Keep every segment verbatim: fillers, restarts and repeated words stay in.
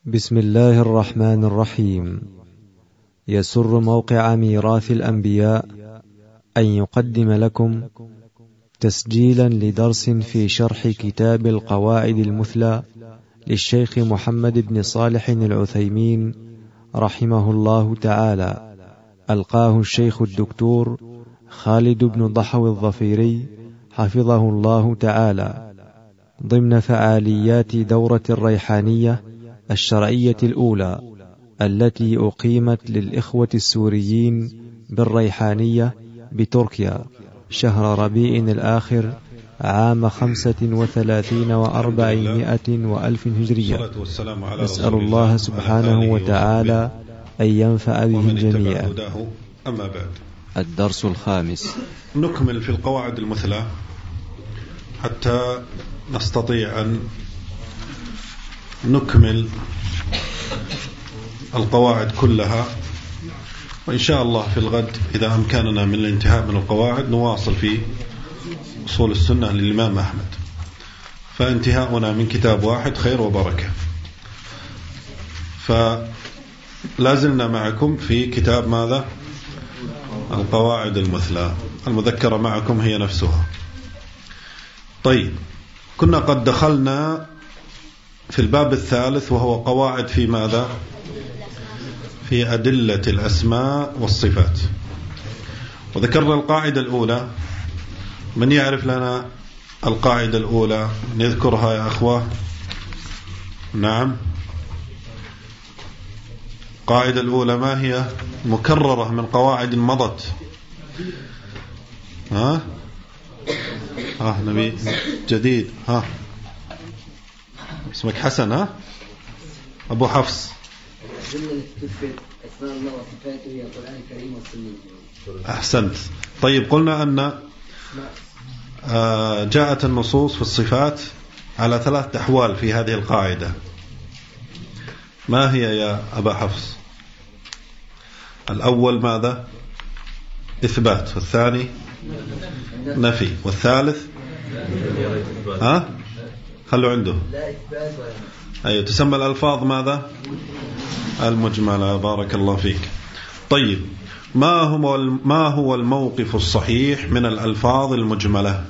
بسم الله الرحمن الرحيم. يسر موقع ميراث الأنبياء أن يقدم لكم تسجيلا لدرس في شرح كتاب القواعد المثلى للشيخ محمد بن صالح العثيمين رحمه الله تعالى، ألقاه الشيخ الدكتور خالد بن ضحو الظفيري حفظه الله تعالى ضمن فعاليات دورة الريحانية الشرعية الأولى التي أقيمت للإخوة السوريين بالريحانية بتركيا شهر ربيع الآخر عام خمسة وثلاثين وأربعمائة وألف هجرية. نسأل الله سبحانه وتعالى أن ينفع به الجميع. أما بعد، الدرس الخامس. نكمل في القواعد المثلى حتى نستطيع أن نكمل القواعد كلها، وإن شاء الله في الغد إذا أمكننا من الانتهاء من القواعد نواصل في أصول السنة للإمام أحمد، فانتهاؤنا من كتاب واحد خير وبركة. فلازلنا معكم في كتاب ماذا؟ القواعد المثلى. المذكرة معكم هي نفسها. طيب، كنا قد دخلنا في الباب الثالث وهو قواعد في ماذا؟ في أدلة الأسماء والصفات، وذكرنا القاعدة الأولى. من يعرف لنا القاعدة الأولى؟ نذكرها يا أخوة. نعم، القاعدة الأولى ما هي؟ مكررة من قواعد مضت. ها ها نبي جديد. ها اسمك حسن؟ ها أبو حفص. أحسنت. طيب، قلنا أن جاءت النصوص في الصفات على ثلاث أحوال في هذه القاعدة. ما هي يا أبا حفص؟ الأول ماذا؟ إثبات، والثاني نفي، والثالث ها خلوا عنده أيوة تسمى الألفاظ ماذا؟ المجملة. بارك الله فيك. طيب، ما هو ما هو الموقف الصحيح من الألفاظ المجملة؟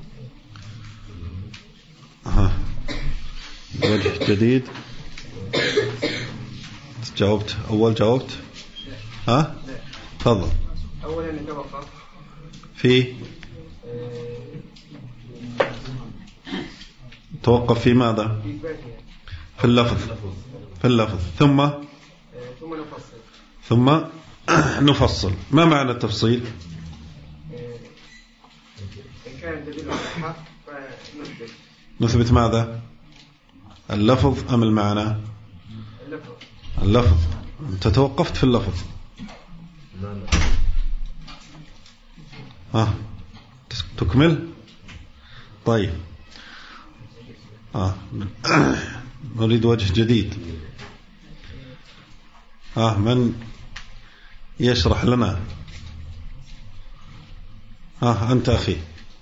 ها وجه جديد. جاوبت أول جاوبت ها تفضل. أولا نتوقف في توقف في ماذا؟ في اللفظ. في اللفظ ثم ثم نفصل ثم نفصل. ما معنى التفصيل؟ إن كان دليل على الحق فنثبت. نثبت ماذا؟ اللفظ أم المعنى؟ اللفظ. اللفظ. أنت توقفت في اللفظ. ها تكمل. طيب، آه. نريد وجه جديد. آه. من يشرح لنا؟ آه. أنت أخي،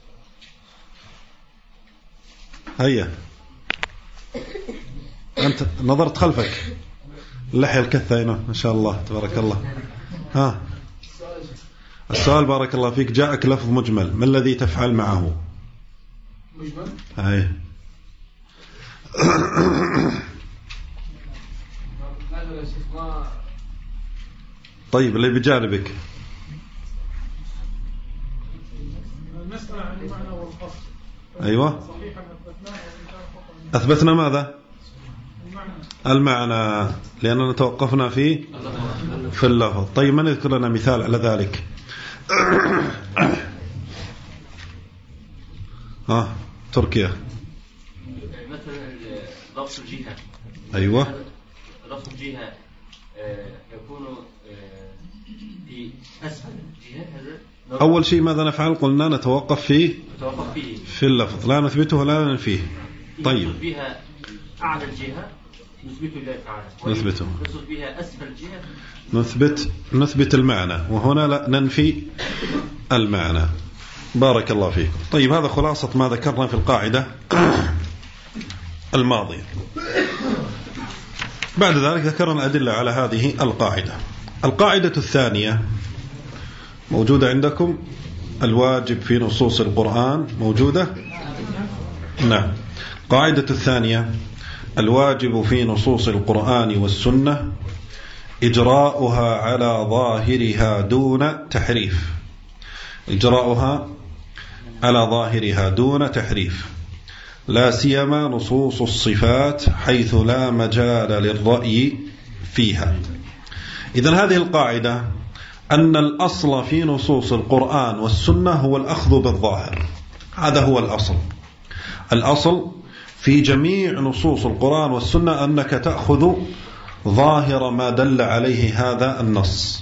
هيا. أنت نظرت خلفك، اللحية الكثة هنا ما شاء الله تبارك الله. ها السؤال بارك الله فيك. جاءك لفظ مجمل، ما الذي تفعل معه؟ مجمل؟ هاي. طيب، اللي بجانبك. المسألة عن المعنى والقصد. أيوة، أثبتنا ماذا؟ المعنى، لأننا توقفنا في في اللفظ. طيب، من يذكر لنا مثال على ذلك؟ ها تركيا. مثلا لفظ الجهة. أيوة، لفظ الجهة يكون في أسفل الجهة. هذا أول شيء ماذا نفعل؟ قلنا نتوقف فيه نتوقف فيه في اللفظ، لا نثبته ولا ننفيه. طيب، بها أعلى الجهة نثبت الله تعالى، نثبته. نثبت بها أسفل الجهة نثبت نثبت المعنى، وهنا لا ننفي المعنى. بارك الله فيك. طيب، هذا خلاصة ما ذكرنا في القاعدة الماضية. بعد ذلك ذكرنا الأدلة على هذه القاعدة. القاعدة الثانية موجودة عندكم، الواجب في نصوص القرآن موجودة؟ نعم. القاعدة الثانية: الواجب في نصوص القرآن والسنة إجراؤها على ظاهرها دون تحريف. إجراؤها على ظاهرها دون تحريف، لا سيما نصوص الصفات حيث لا مجال للرأي فيها. إذن هذه القاعدة أن الأصل في نصوص القرآن والسنة هو الأخذ بالظاهر، هذا هو الأصل. الأصل في جميع نصوص القرآن والسنة أنك تأخذ ظاهر ما دل عليه هذا النص،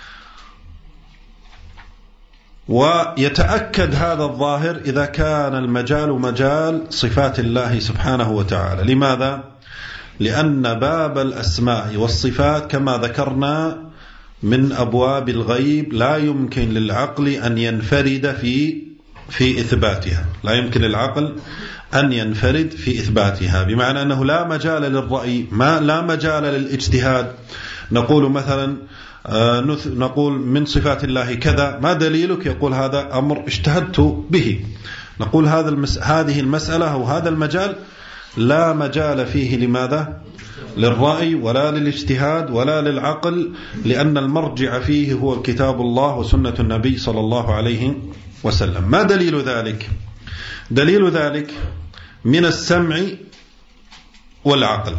ويتأكد هذا الظاهر إذا كان المجال مجال صفات الله سبحانه وتعالى. لماذا؟ لأن باب الأسماء والصفات كما ذكرنا من أبواب الغيب لا يمكن للعقل أن ينفرد في في إثباتها، لا يمكن للعقل أن ينفرد في إثباتها، بمعنى أنه لا مجال للرأي، ما لا مجال للاجتهاد. نقول مثلا آه نقول من صفات الله كذا، ما دليلك؟ يقول هذا أمر اجتهدت به. نقول هذا المس... هذه المسألة أو هذا المجال لا مجال فيه، لماذا؟ للرأي ولا للاجتهاد ولا للعقل، لأن المرجع فيه هو كتاب الله وسنة النبي صلى الله عليه وسلم. ما دليل ذلك؟ دليل ذلك من السمع والعقل.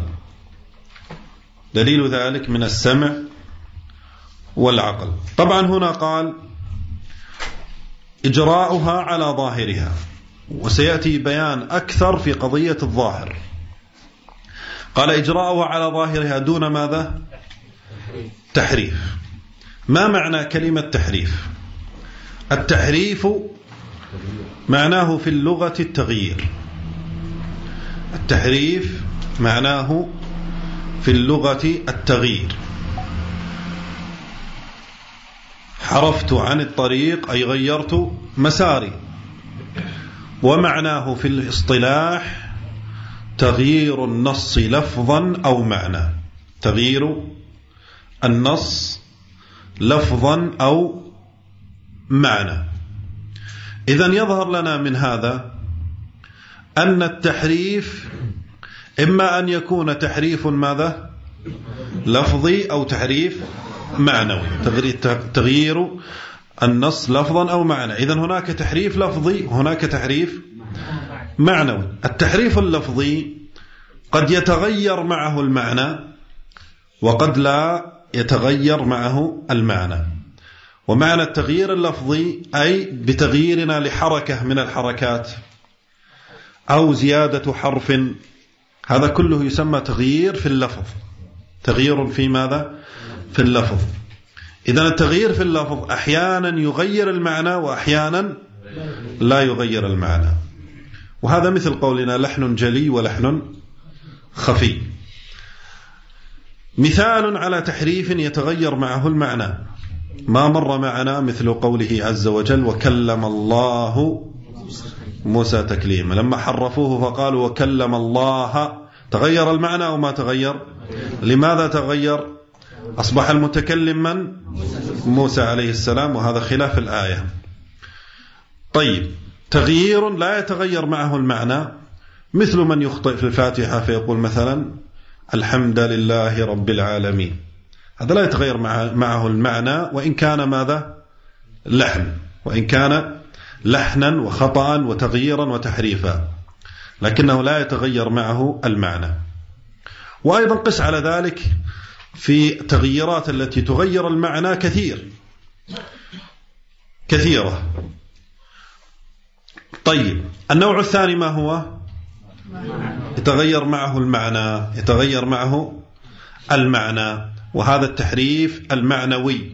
دليل ذلك من السمع والعقل. طبعا هنا قال إجراؤها على ظاهرها، وسيأتي بيان أكثر في قضية الظاهر. قال إجراؤها على ظاهرها دون ماذا؟ تحريف. ما معنى كلمة تحريف؟ التحريف معناه في اللغة التغيير. التحريف معناه في اللغة التغيير. حرفت عن الطريق أي غيرت مساري. ومعناه في الاصطلاح تغيير النص لفظا أو معنى. تغيير النص لفظا أو معنى. إذن يظهر لنا من هذا أن التحريف إما أن يكون تحريف ماذا؟ لفظي أو تحريف معنوي. تغيير النص لفظا أو معنى. إذن هناك تحريف لفظي وهناك تحريف معنوي. التحريف اللفظي قد يتغير معه المعنى وقد لا يتغير معه المعنى. ومعنى التغيير اللفظي أي بتغييرنا لحركة من الحركات أو زيادة حرف، هذا كله يسمى تغيير في اللفظ. تغيير في ماذا؟ في اللفظ. إذن التغيير في اللفظ أحيانا يغير المعنى وأحيانا لا يغير المعنى. وهذا مثل قولنا لحن جلي ولحن خفي. مثال على تحريف يتغير معه المعنى ما مر معنا مثل قوله عز وجل وكلم الله موسى تكليما. لما حرفوه فقالوا وكلم الله، تغير المعنى أو ما تغير؟ لماذا تغير؟ أصبح المتكلم من؟ موسى عليه السلام، وهذا خلاف الآية. طيب، تغيير لا يتغير معه المعنى مثل من يخطئ في الفاتحة فيقول مثلا الحمد لله رب العالمين، هذا لا يتغير معه المعنى وإن كان ماذا؟ لحن، وإن كان لحنا وخطأ وتغييرا وتحريفا، لكنه لا يتغير معه المعنى. وأيضا قس على ذلك في تغييرات التي تغير المعنى كثير كثيرة. طيب، النوع الثاني ما هو؟ يتغير معه المعنى، يتغير معه المعنى، وهذا التحريف المعنوي،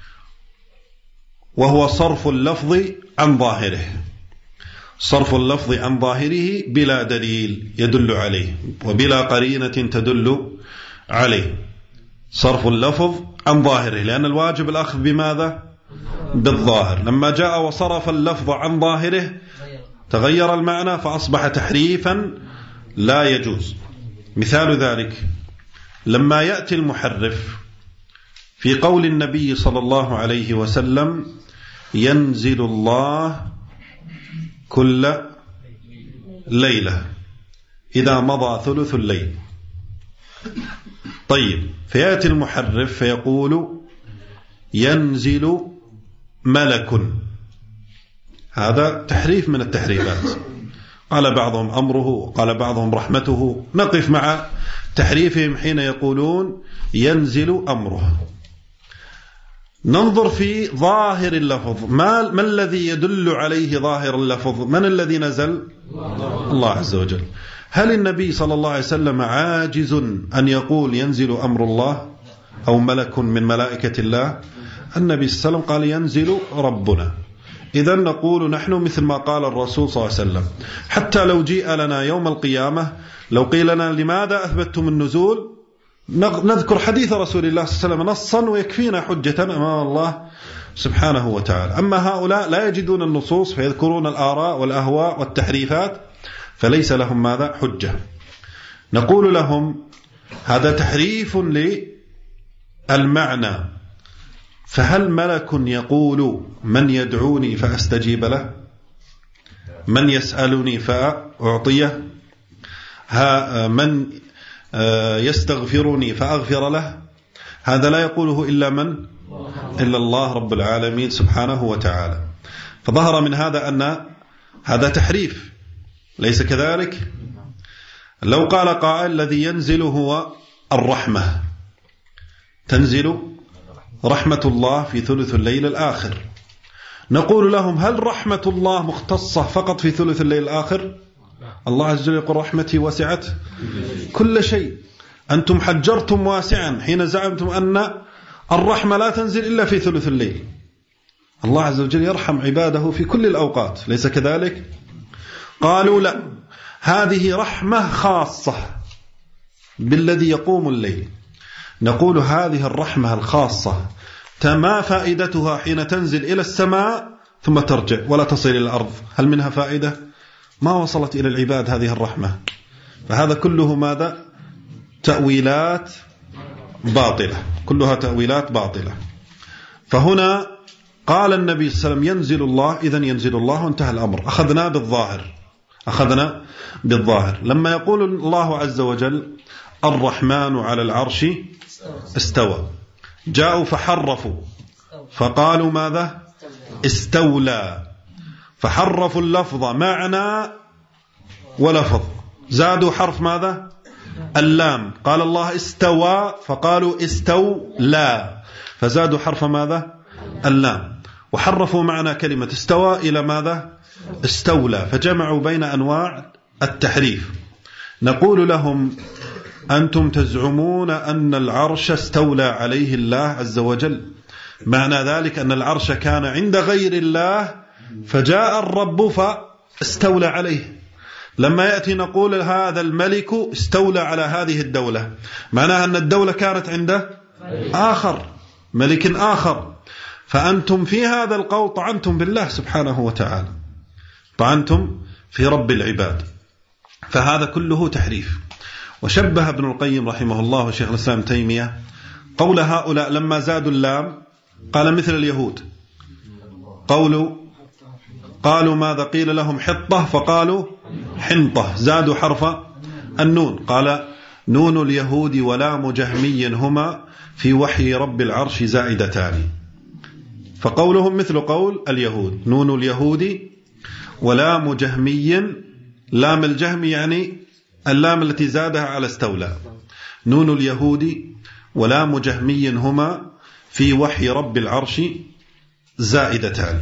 وهو صرف اللفظ عن ظاهره. صرف اللفظ عن ظاهره بلا دليل يدل عليه وبلا قرينة تدل عليه. صرف اللفظ عن ظاهره، لأن الواجب الأخذ بماذا؟ بالظاهر. لما جاء وصرف اللفظ عن ظاهره تغير المعنى فأصبح تحريفا لا يجوز. مثال ذلك لما يأتي المحرف في قول النبي صلى الله عليه وسلم ينزل الله كل ليلة إذا مضى ثلث الليل. طيب، فيأتي المحرف فيقول ينزل ملك، هذا تحريف من التحريفات. قال بعضهم أمره، قال بعضهم رحمته. نقف مع تحريفهم حين يقولون ينزل أمره. ننظر في ظاهر اللفظ، ما, ما الذي يدل عليه ظاهر اللفظ؟ من الذي نزل؟ الله عز وجل. هل النبي صلى الله عليه وسلم عاجز أن يقول ينزل أمر الله أو ملك من ملائكة الله؟ النبي صلى الله عليه وسلم قال ينزل ربنا. إذن نقول نحن مثل ما قال الرسول صلى الله عليه وسلم. حتى لو جيء لنا يوم القيامة لو قيل لنا لماذا أثبتتم النزول، نذكر حديث رسول الله صلى الله عليه وسلم نصا ويكفينا حجة أمام الله سبحانه وتعالى. أما هؤلاء لا يجدون النصوص فيذكرون الآراء والأهواء والتحريفات، فليس لهم ماذا؟ حجة. نقول لهم هذا تحريف للمعنى. فهل ملك يقول من يدعوني فأستجيب له، من يسألني فأعطيه، من يستغفرني فأغفر له؟ هذا لا يقوله إلا من؟ إلا الله رب العالمين سبحانه وتعالى. فظهر من هذا أن هذا تحريف، ليس كذلك؟ لو قال قائل الذي ينزل هو الرحمة، تنزل رحمة الله في ثلث الليل الآخر، نقول لهم هل رحمة الله مختصة فقط في ثلث الليل الآخر؟ الله عز وجل يقول رحمتي وسعت كل شيء. أنتم حجرتم واسعا حين زعمتم أن الرحمة لا تنزل إلا في ثلث الليل. الله عز وجل يرحم عباده في كل الأوقات، ليس كذلك؟ قالوا لا، هذه رحمة خاصة بالذي يقوم الليل. نقول هذه الرحمة الخاصة ما فائدتها حين تنزل إلى السماء ثم ترجع ولا تصل إلى الأرض؟ هل منها فائدة؟ ما وصلت إلى العباد هذه الرحمة. فهذا كله ماذا؟ تأويلات باطلة، كلها تأويلات باطلة. فهنا قال النبي صلى الله عليه وسلم ينزل الله، إذن ينزل الله وانتهى الأمر. أخذنا بالظاهر، أخذنا بالظاهر. لما يقول الله عز وجل الرحمن على العرش استوى، جاءوا فحرفوا فقالوا ماذا؟ استولى، فحرفوا اللفظ معنى ولفظ، زادوا حرف ماذا؟ اللام. قال الله استوى فقالوا استولى، فزادوا حرف ماذا؟ اللام، وحرفوا معنى كلمة استوى إلى ماذا؟ استولى، فجمعوا بين أنواع التحريف. نقول لهم أنتم تزعمون أن العرش استولى عليه الله عز وجل، معنى ذلك أن العرش كان عند غير الله فجاء الرب فاستولى عليه. لما يأتي نقول هذا الملك استولى على هذه الدولة، معناها أن الدولة كانت عند آخر، ملك آخر. فأنتم في هذا القول طعنتم بالله سبحانه وتعالى، طعنتم في رب العباد. فهذا كله تحريف. وشبه ابن القيم رحمه الله وشيخ الإسلام تيمية قول هؤلاء لما زادوا اللام، قال مثل اليهود قولوا قالوا ماذا؟ قيل لهم حطة فقالوا حنطة، زادوا حرف النون. قال نون اليهود ولام جهمي هما في وحي رب العرش زائدتان. فقولهم مثل قول اليهود، نون اليهود ولام جهمي، لام الجهم يعني اللام التي زادها على استولى، نون اليهود ولام جهمي هما في وحي رب العرش زائدتان.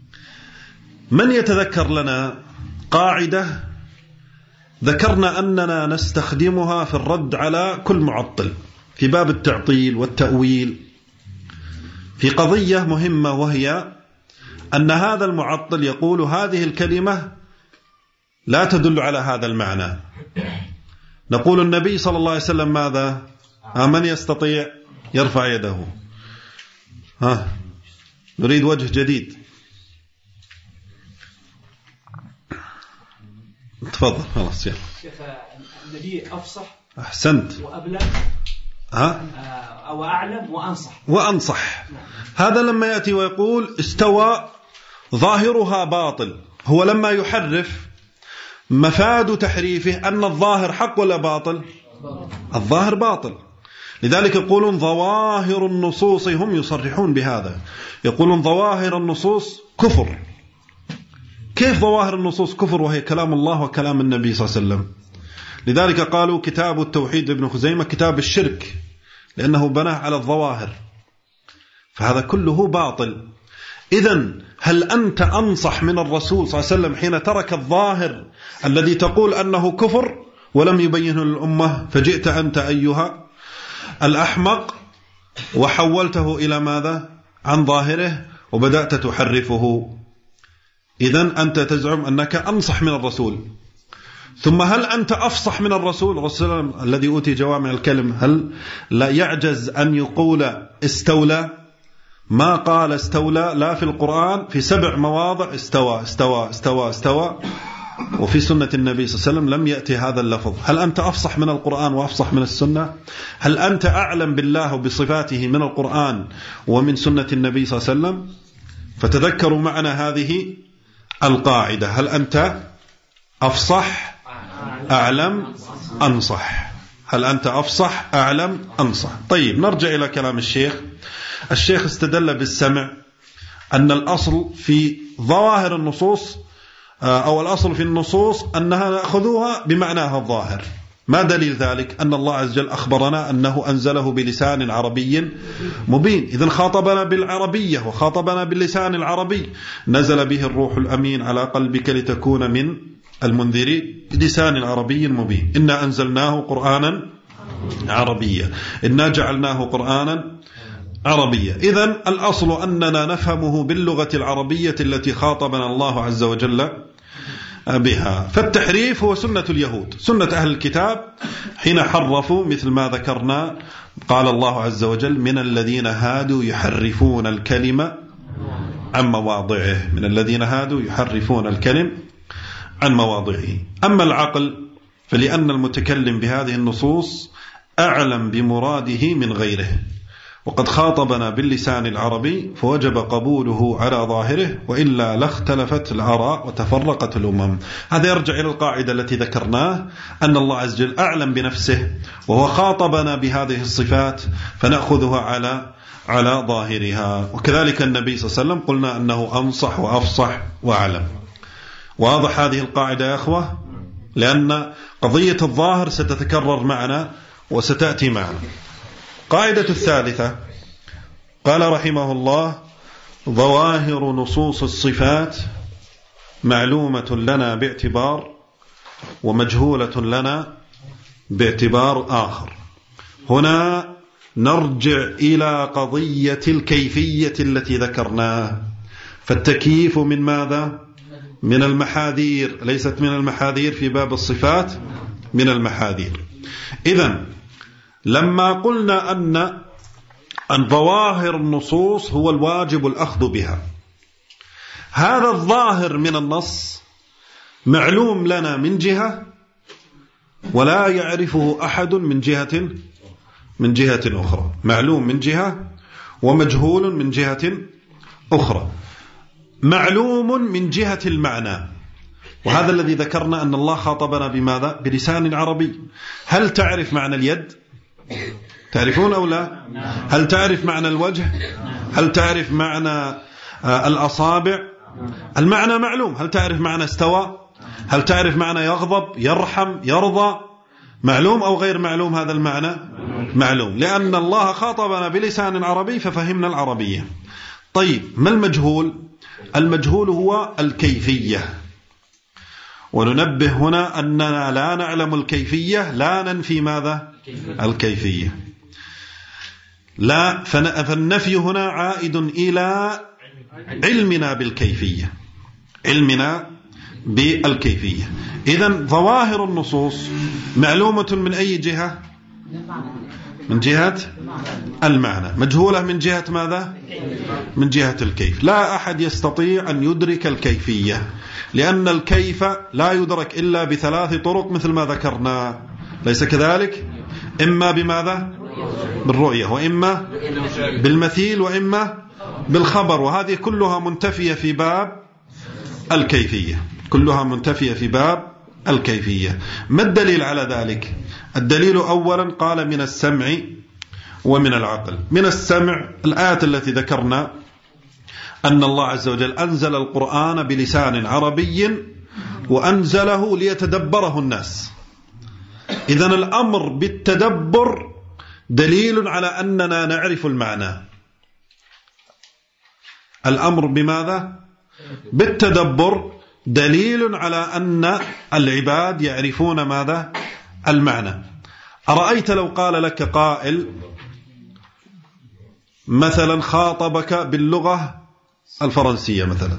من يتذكر لنا قاعدة ذكرنا أننا نستخدمها في الرد على كل معطل في باب التعطيل والتأويل في قضية مهمة، وهي أن هذا المعطل يقول هذه الكلمة لا تدل على هذا المعنى. نقول النبي صلى الله عليه وسلم ماذا؟ من يستطيع يرفع يده؟ ها، نريد وجه جديد. تفضل. خلاص يا شيخ، النبي أفصح أحسنت وأبلغ ها؟ أو أعلم وأنصح وأنصح. هذا لما يأتي ويقول استوى ظاهرها باطل، هو لما يحرف مفاد تحريفه أن الظاهر حق ولا باطل؟ الظاهر باطل. لذلك يقولون ظواهر النصوص، هم يصرحون بهذا، يقولون ظواهر النصوص كفر. كيف ظواهر النصوص كفر وهي كلام الله وكلام النبي صلى الله عليه وسلم؟ لذلك قالوا كتاب التوحيد ابن خزيمة كتاب الشرك، لأنه بناه على الظواهر، فهذا كله باطل. إذن هل أنت أنصح من الرسول صلى الله عليه وسلم حين ترك الظاهر الذي تقول أنه كفر ولم يبينه للأمة، فجئت أنت أيها الأحمق وحولته إلى ماذا؟ عن ظاهره وبدأت تحرفه. إذن أنت تزعم أنك أنصح من الرسول، ثم هل أنت أفصح من الرسول؟ الرسول الذي أوتي جوامع الكلم هل لا يعجز أن يقول استولى؟ ما قال استولى لا في القرآن، في سبع مواضع استوى استوى استوى استوى، وفي سنة النبي صلى الله عليه وسلم لم يأتي هذا اللفظ. هل أنت أفصح من القرآن وأفصح من السنة؟ هل أنت أعلم بالله وبصفاته من القرآن ومن سنة النبي صلى الله عليه وسلم؟ فتذكروا معنا هذه القاعدة، هل أنت أفصح أعلم أنصح؟ هل أنت أفصح أعلم أنصح؟ طيب نرجع إلى كلام الشيخ. الشيخ استدل بالسمع أن الأصل في ظواهر النصوص أو الأصل في النصوص أنها نأخذوها بمعناها الظاهر. ما دليل ذلك؟ أن الله عز وجل أخبرنا أنه أنزله بلسان عربي مبين، إذن خاطبنا بالعربية وخاطبنا باللسان العربي، نزل به الروح الأمين على قلبك لتكون من المنذرين بلسان عربي مبين، إنا أنزلناه قرآنا عربيا، إنا جعلناه قرآنا عربية. إذن الأصل أننا نفهمه باللغة العربية التي خاطبنا الله عز وجل بها. فالتحريف هو سنة اليهود، سنة أهل الكتاب حين حرفوا، مثل ما ذكرنا قال الله عز وجل من الذين هادوا يحرفون الكلمة عن مواضعه، من الذين هادوا يحرفون الكلم عن مواضعه. أما العقل فلأن المتكلم بهذه النصوص أعلم بمراده من غيره، وقد خاطبنا باللسان العربي فوجب قبوله على ظاهره، وإلا لاختلفت الآراء وتفرقت الأمم. هذا يرجع إلى القاعدة التي ذكرناه، أن الله عز وجل أعلم بنفسه وهو خاطبنا بهذه الصفات فنأخذها على على ظاهرها. وكذلك النبي صلى الله عليه وسلم قلنا أنه أنصح وأفصح وأعلم. واضح هذه القاعدة يا أخوة؟ لأن قضية الظاهر ستتكرر معنا وستأتي معنا. قاعدة الثالثة قال رحمه الله ظواهر نصوص الصفات معلومة لنا باعتبار ومجهولة لنا باعتبار آخر. هنا نرجع إلى قضية الكيفية التي ذكرناها. فالتكييف من ماذا؟ من المحاذير، ليست من المحاذير في باب الصفات، من المحاذير. إذن لما قلنا أن أن ظواهر النصوص هو الواجب الأخذ بها، هذا الظاهر من النص معلوم لنا من جهة ولا يعرفه أحد من جهة من جهة أخرى، معلوم من جهة ومجهول من جهة أخرى. معلوم من جهة المعنى، وهذا الذي ذكرنا أن الله خاطبنا بماذا؟ بلسان عربي. هل تعرف معنى اليد؟ تعرفون أو لا؟ هل تعرف معنى الوجه؟ هل تعرف معنى الأصابع؟ المعنى معلوم. هل تعرف معنى استوى؟ هل تعرف معنى يغضب يرحم يرضى؟ معلوم أو غير معلوم هذا المعنى؟ معلوم، لأن الله خاطبنا بلسان عربي ففهمنا العربية. طيب ما المجهول؟ المجهول هو الكيفية، وننبه هنا أننا لا نعلم الكيفية، لا ننفي ماذا؟ الكيفية. لا، فالنفي هنا عائد إلى علمنا بالكيفية، علمنا بالكيفية. إذن ظواهر النصوص معلومة من أي جهة؟ من جهة المعنى. مجهولة من جهة ماذا؟ من جهة الكيف. لا أحد يستطيع أن يدرك الكيفية، لأن الكيف لا يدرك إلا بثلاث طرق مثل ما ذكرنا، ليس كذلك؟ إما بماذا؟ بالرؤية، وإما بالمثيل، وإما بالخبر، وهذه كلها منتفية في باب الكيفية، كلها منتفية في باب الكيفية. ما الدليل على ذلك؟ الدليل أولا قال من السمع ومن العقل. من السمع الآيات التي ذكرنا أن الله عز وجل أنزل القرآن بلسان عربي وأنزله ليتدبره الناس. إذن الأمر بالتدبر دليل على أننا نعرف المعنى. الأمر بماذا؟ بالتدبر دليل على أن العباد يعرفون ماذا؟ المعنى. أرأيت لو قال لك قائل مثلا خاطبك باللغة الفرنسية، مثلا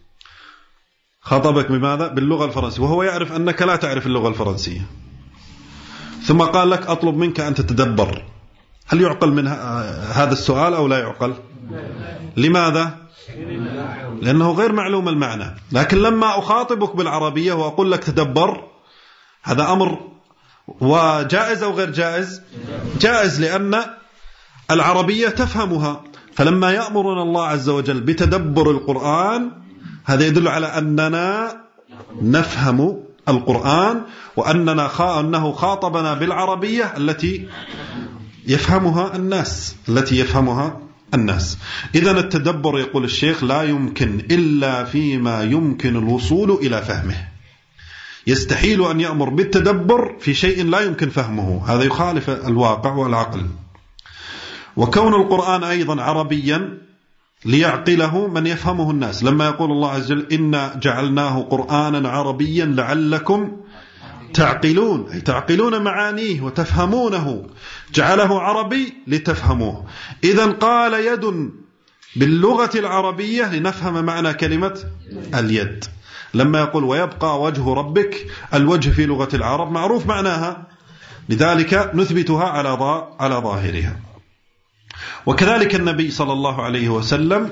خاطبك بماذا؟ باللغة الفرنسية، وهو يعرف أنك لا تعرف اللغة الفرنسية، ثم قال لك أطلب منك أن تتدبر، هل يعقل من هذا السؤال أو لا يعقل؟ لماذا؟ لأنه غير معلوم المعنى. لكن لما أخاطبك بالعربية وأقول لك تدبر، هذا أمر وجائز أو غير جائز؟ جائز، لأن العربية تفهمها. فلما يأمرنا الله عز وجل بتدبر القرآن، هذا يدل على أننا نفهم القرآن، وأننا خا... أنه خاطبنا بالعربية التي يفهمها الناس التي يفهمها الناس. إذن التدبر يقول الشيخ لا يمكن إلا فيما يمكن الوصول إلى فهمه. يستحيل أن يأمر بالتدبر في شيء لا يمكن فهمه، هذا يخالف الواقع والعقل. وكون القرآن أيضا عربيا ليعقله من يفهمه الناس. لما يقول الله عز وجل إنا جعلناه قرآنا عربيا لعلكم تعقلون، أي تعقلون معانيه وتفهمونه، جعله عربي لتفهموه. إذن قال يد باللغة العربية لنفهم معنى كلمة اليد. لما يقول ويبقى وجه ربك، الوجه في لغة العرب معروف معناها، لذلك نثبتها على على ظاهرها. وكذلك النبي صلى الله عليه وسلم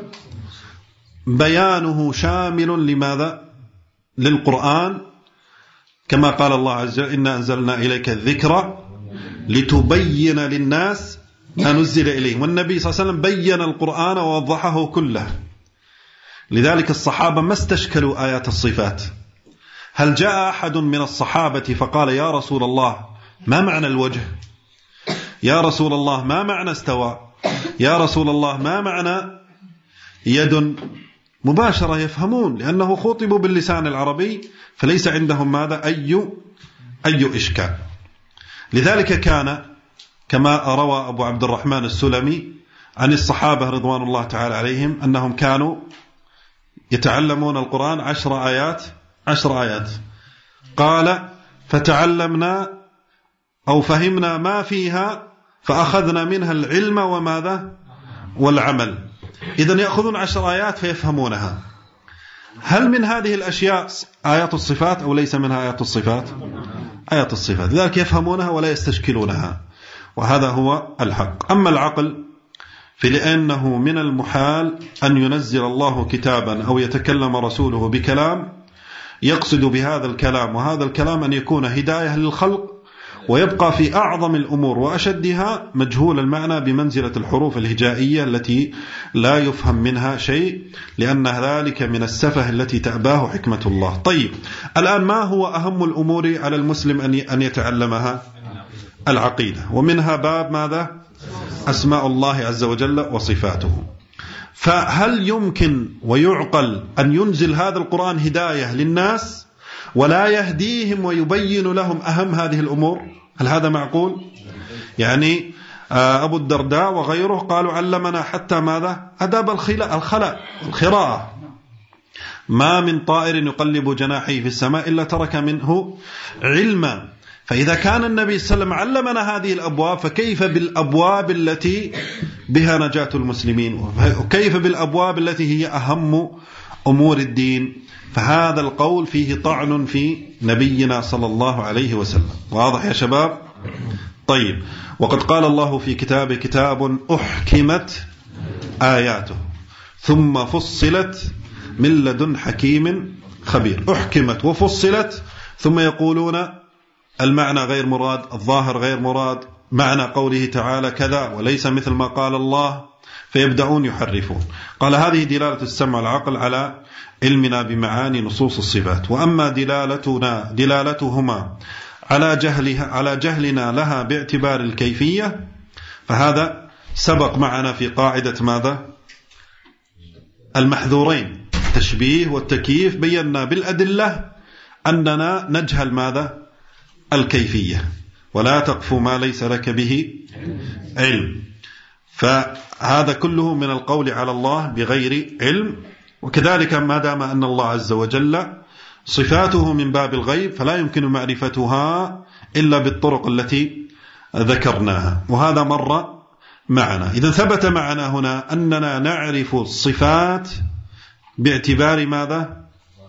بيانه شامل لماذا؟ للقرآن، كما قال الله عز وجل إنا أنزلنا إليك الذكر لتبين للناس ما نزل إليهم. والنبي صلى الله عليه وسلم بين القرآن ووضحه كله. لذلك الصحابة ما استشكلوا آيات الصفات. هل جاء أحد من الصحابة فقال يا رسول الله ما معنى الوجه؟ يا رسول الله ما معنى استوى؟ يا رسول الله ما معنى يد؟ مباشرة يفهمون، لأنه خطبوا باللسان العربي، فليس عندهم ماذا؟ أي أي إشكال. لذلك كان كما روى أبو عبد الرحمن السلمي عن الصحابة رضوان الله تعالى عليهم أنهم كانوا يتعلمون القرآن عشر آيات عشر آيات قال فتعلمنا أو فهمنا ما فيها فأخذنا منها العلم وماذا؟ والعمل. إذن يأخذون عشر آيات فيفهمونها. هل من هذه الأشياء آيات الصفات أو ليس منها آيات الصفات؟ آيات الصفات، لذلك يفهمونها ولا يستشكلونها، وهذا هو الحق. أما العقل فلأنه من المحال أن ينزل الله كتابا أو يتكلم رسوله بكلام يقصد بهذا الكلام وهذا الكلام أن يكون هداية للخلق، ويبقى في أعظم الأمور وأشدها مجهول المعنى بمنزلة الحروف الهجائية التي لا يفهم منها شيء، لأن ذلك من السفه التي تأباه حكمة الله. طيب، الآن ما هو أهم الأمور على المسلم أن يتعلمها؟ العقيدة، ومنها باب ماذا؟ أسماء الله عز وجل وصفاته. فهل يمكن ويعقل أن ينزل هذا القرآن هداية للناس ولا يهديهم ويبين لهم أهم هذه الأمور؟ هل هذا معقول؟ يعني أبو الدرداء وغيره قالوا علمنا حتى ماذا؟ أداب الخلاء الخراءة. ما من طائر يقلب جناحيه في السماء إلا ترك منه علما. فإذا كان النبي صلى الله عليه وسلم علمنا هذه الأبواب، فكيف بالأبواب التي بها نجاة المسلمين؟ وكيف بالأبواب التي هي أهم أمور الدين؟ فهذا القول فيه طعن في نبينا صلى الله عليه وسلم. واضح يا شباب؟ طيب، وقد قال الله في كتابه كتاب أحكمت آياته ثم فصلت من لدن حكيم خبير. أحكمت وفصلت، ثم يقولون المعنى غير مراد، الظاهر غير مراد، معنى قوله تعالى كذا وليس مثل ما قال الله، فيبدأون يحرفون. قال هذه دلالة السمع والعقل على علمنا بمعاني نصوص الصفات. وأما دلالتنا دلالتهما على جهلها على جهلنا لها باعتبار الكيفية فهذا سبق معنا في قاعدة ماذا؟ المحذورين، التشبيه والتكييف. بينا بالأدلة أننا نجهل ماذا؟ الكيفية. ولا تقف ما ليس لك به علم. فهذا كله من القول على الله بغير علم. وكذلك ما دام أن الله عز وجل صفاته من باب الغيب فلا يمكن معرفتها إلا بالطرق التي ذكرناها، وهذا مر معنا. إذا ثبت معنا هنا أننا نعرف الصفات باعتبار ماذا؟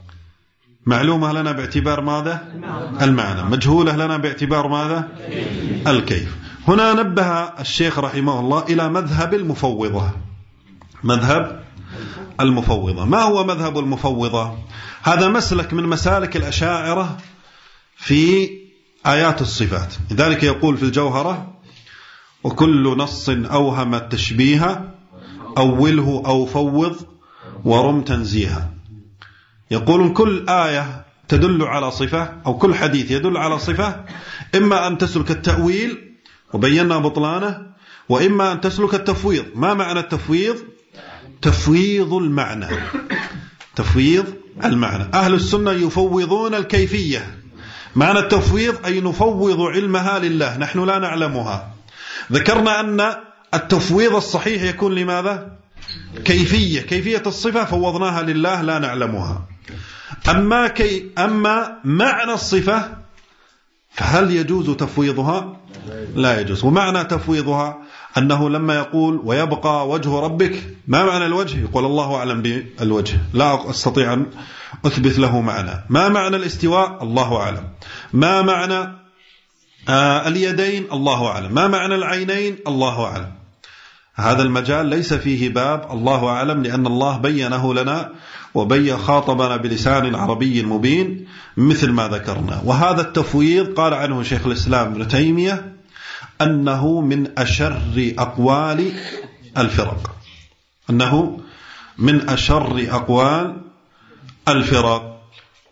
معلومة لنا باعتبار ماذا؟ المعنى. مجهولة لنا باعتبار ماذا؟ الكيف. هنا نبه الشيخ رحمه الله إلى مذهب المفوضة. مذهب المفوضة. ما هو مذهب المفوضة؟ هذا مسلك من مسالك الأشاعرة في آيات الصفات. لذلك يقول في الجوهرة: وكل نص أوهم التشبيه أوله أو فوض ورم تنزيها. يقول كل آية تدل على صفة أو كل حديث يدل على صفة إما أن تسلك التأويل وبينا بطلانه، وإما أن تسلك التفويض. ما معنى التفويض؟ تفويض المعنى. تفويض المعنى. أهل السنة يفوضون الكيفية. معنى التفويض أي نفوض علمها لله، نحن لا نعلمها. ذكرنا أن التفويض الصحيح يكون لماذا؟ كيفية. كيفية الصفة فوضناها لله لا نعلمها. أما, كي أما معنى الصفة فهل يجوز تفويضها؟ لا يجوز. ومعنى تفويضها أنه لما يقول ويبقى وجه ربك، ما معنى الوجه؟ يقول الله أعلم بالوجه، لا أستطيع أن أثبت له معنى. ما معنى الاستواء؟ الله أعلم. ما معنى آه اليدين؟ الله أعلم. ما معنى العينين؟ الله أعلم. هذا المجال ليس فيه باب الله أعلم، لأن الله بينه لنا وبين خاطبنا بلسان عربي مبين مثل ما ذكرنا. وهذا التفويض قال عنه شيخ الإسلام ابن تيمية أنه من أشر أقوال الفرق. أنه من أشر أقوال الفرق،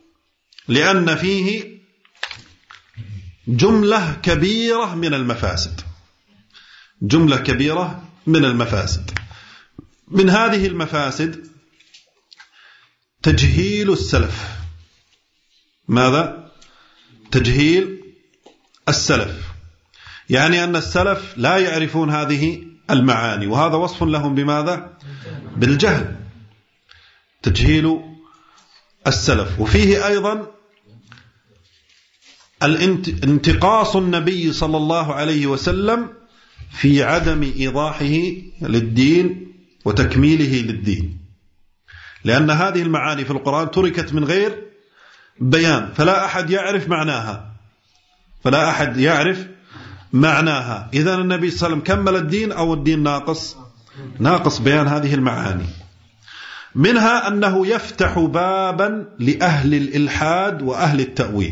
لأن فيه جملة كبيرة من المفاسد. جملة كبيرة من المفاسد. من هذه المفاسد تجهيل السلف. ماذا؟ تجهيل السلف، يعني أن السلف لا يعرفون هذه المعاني، وهذا وصف لهم بماذا؟ بالجهل. تجهيل السلف. وفيه أيضا انتقاص النبي صلى الله عليه وسلم في عدم إيضاحه للدين وتكميله للدين، لأن هذه المعاني في القرآن تركت من غير بيان، فلا أحد يعرف معناها. فلا أحد يعرف معناها. إذن النبي صلى الله عليه وسلم كمل الدين أو الدين ناقص؟ ناقص بيان هذه المعاني. منها أنه يفتح بابا لأهل الإلحاد وأهل التأويل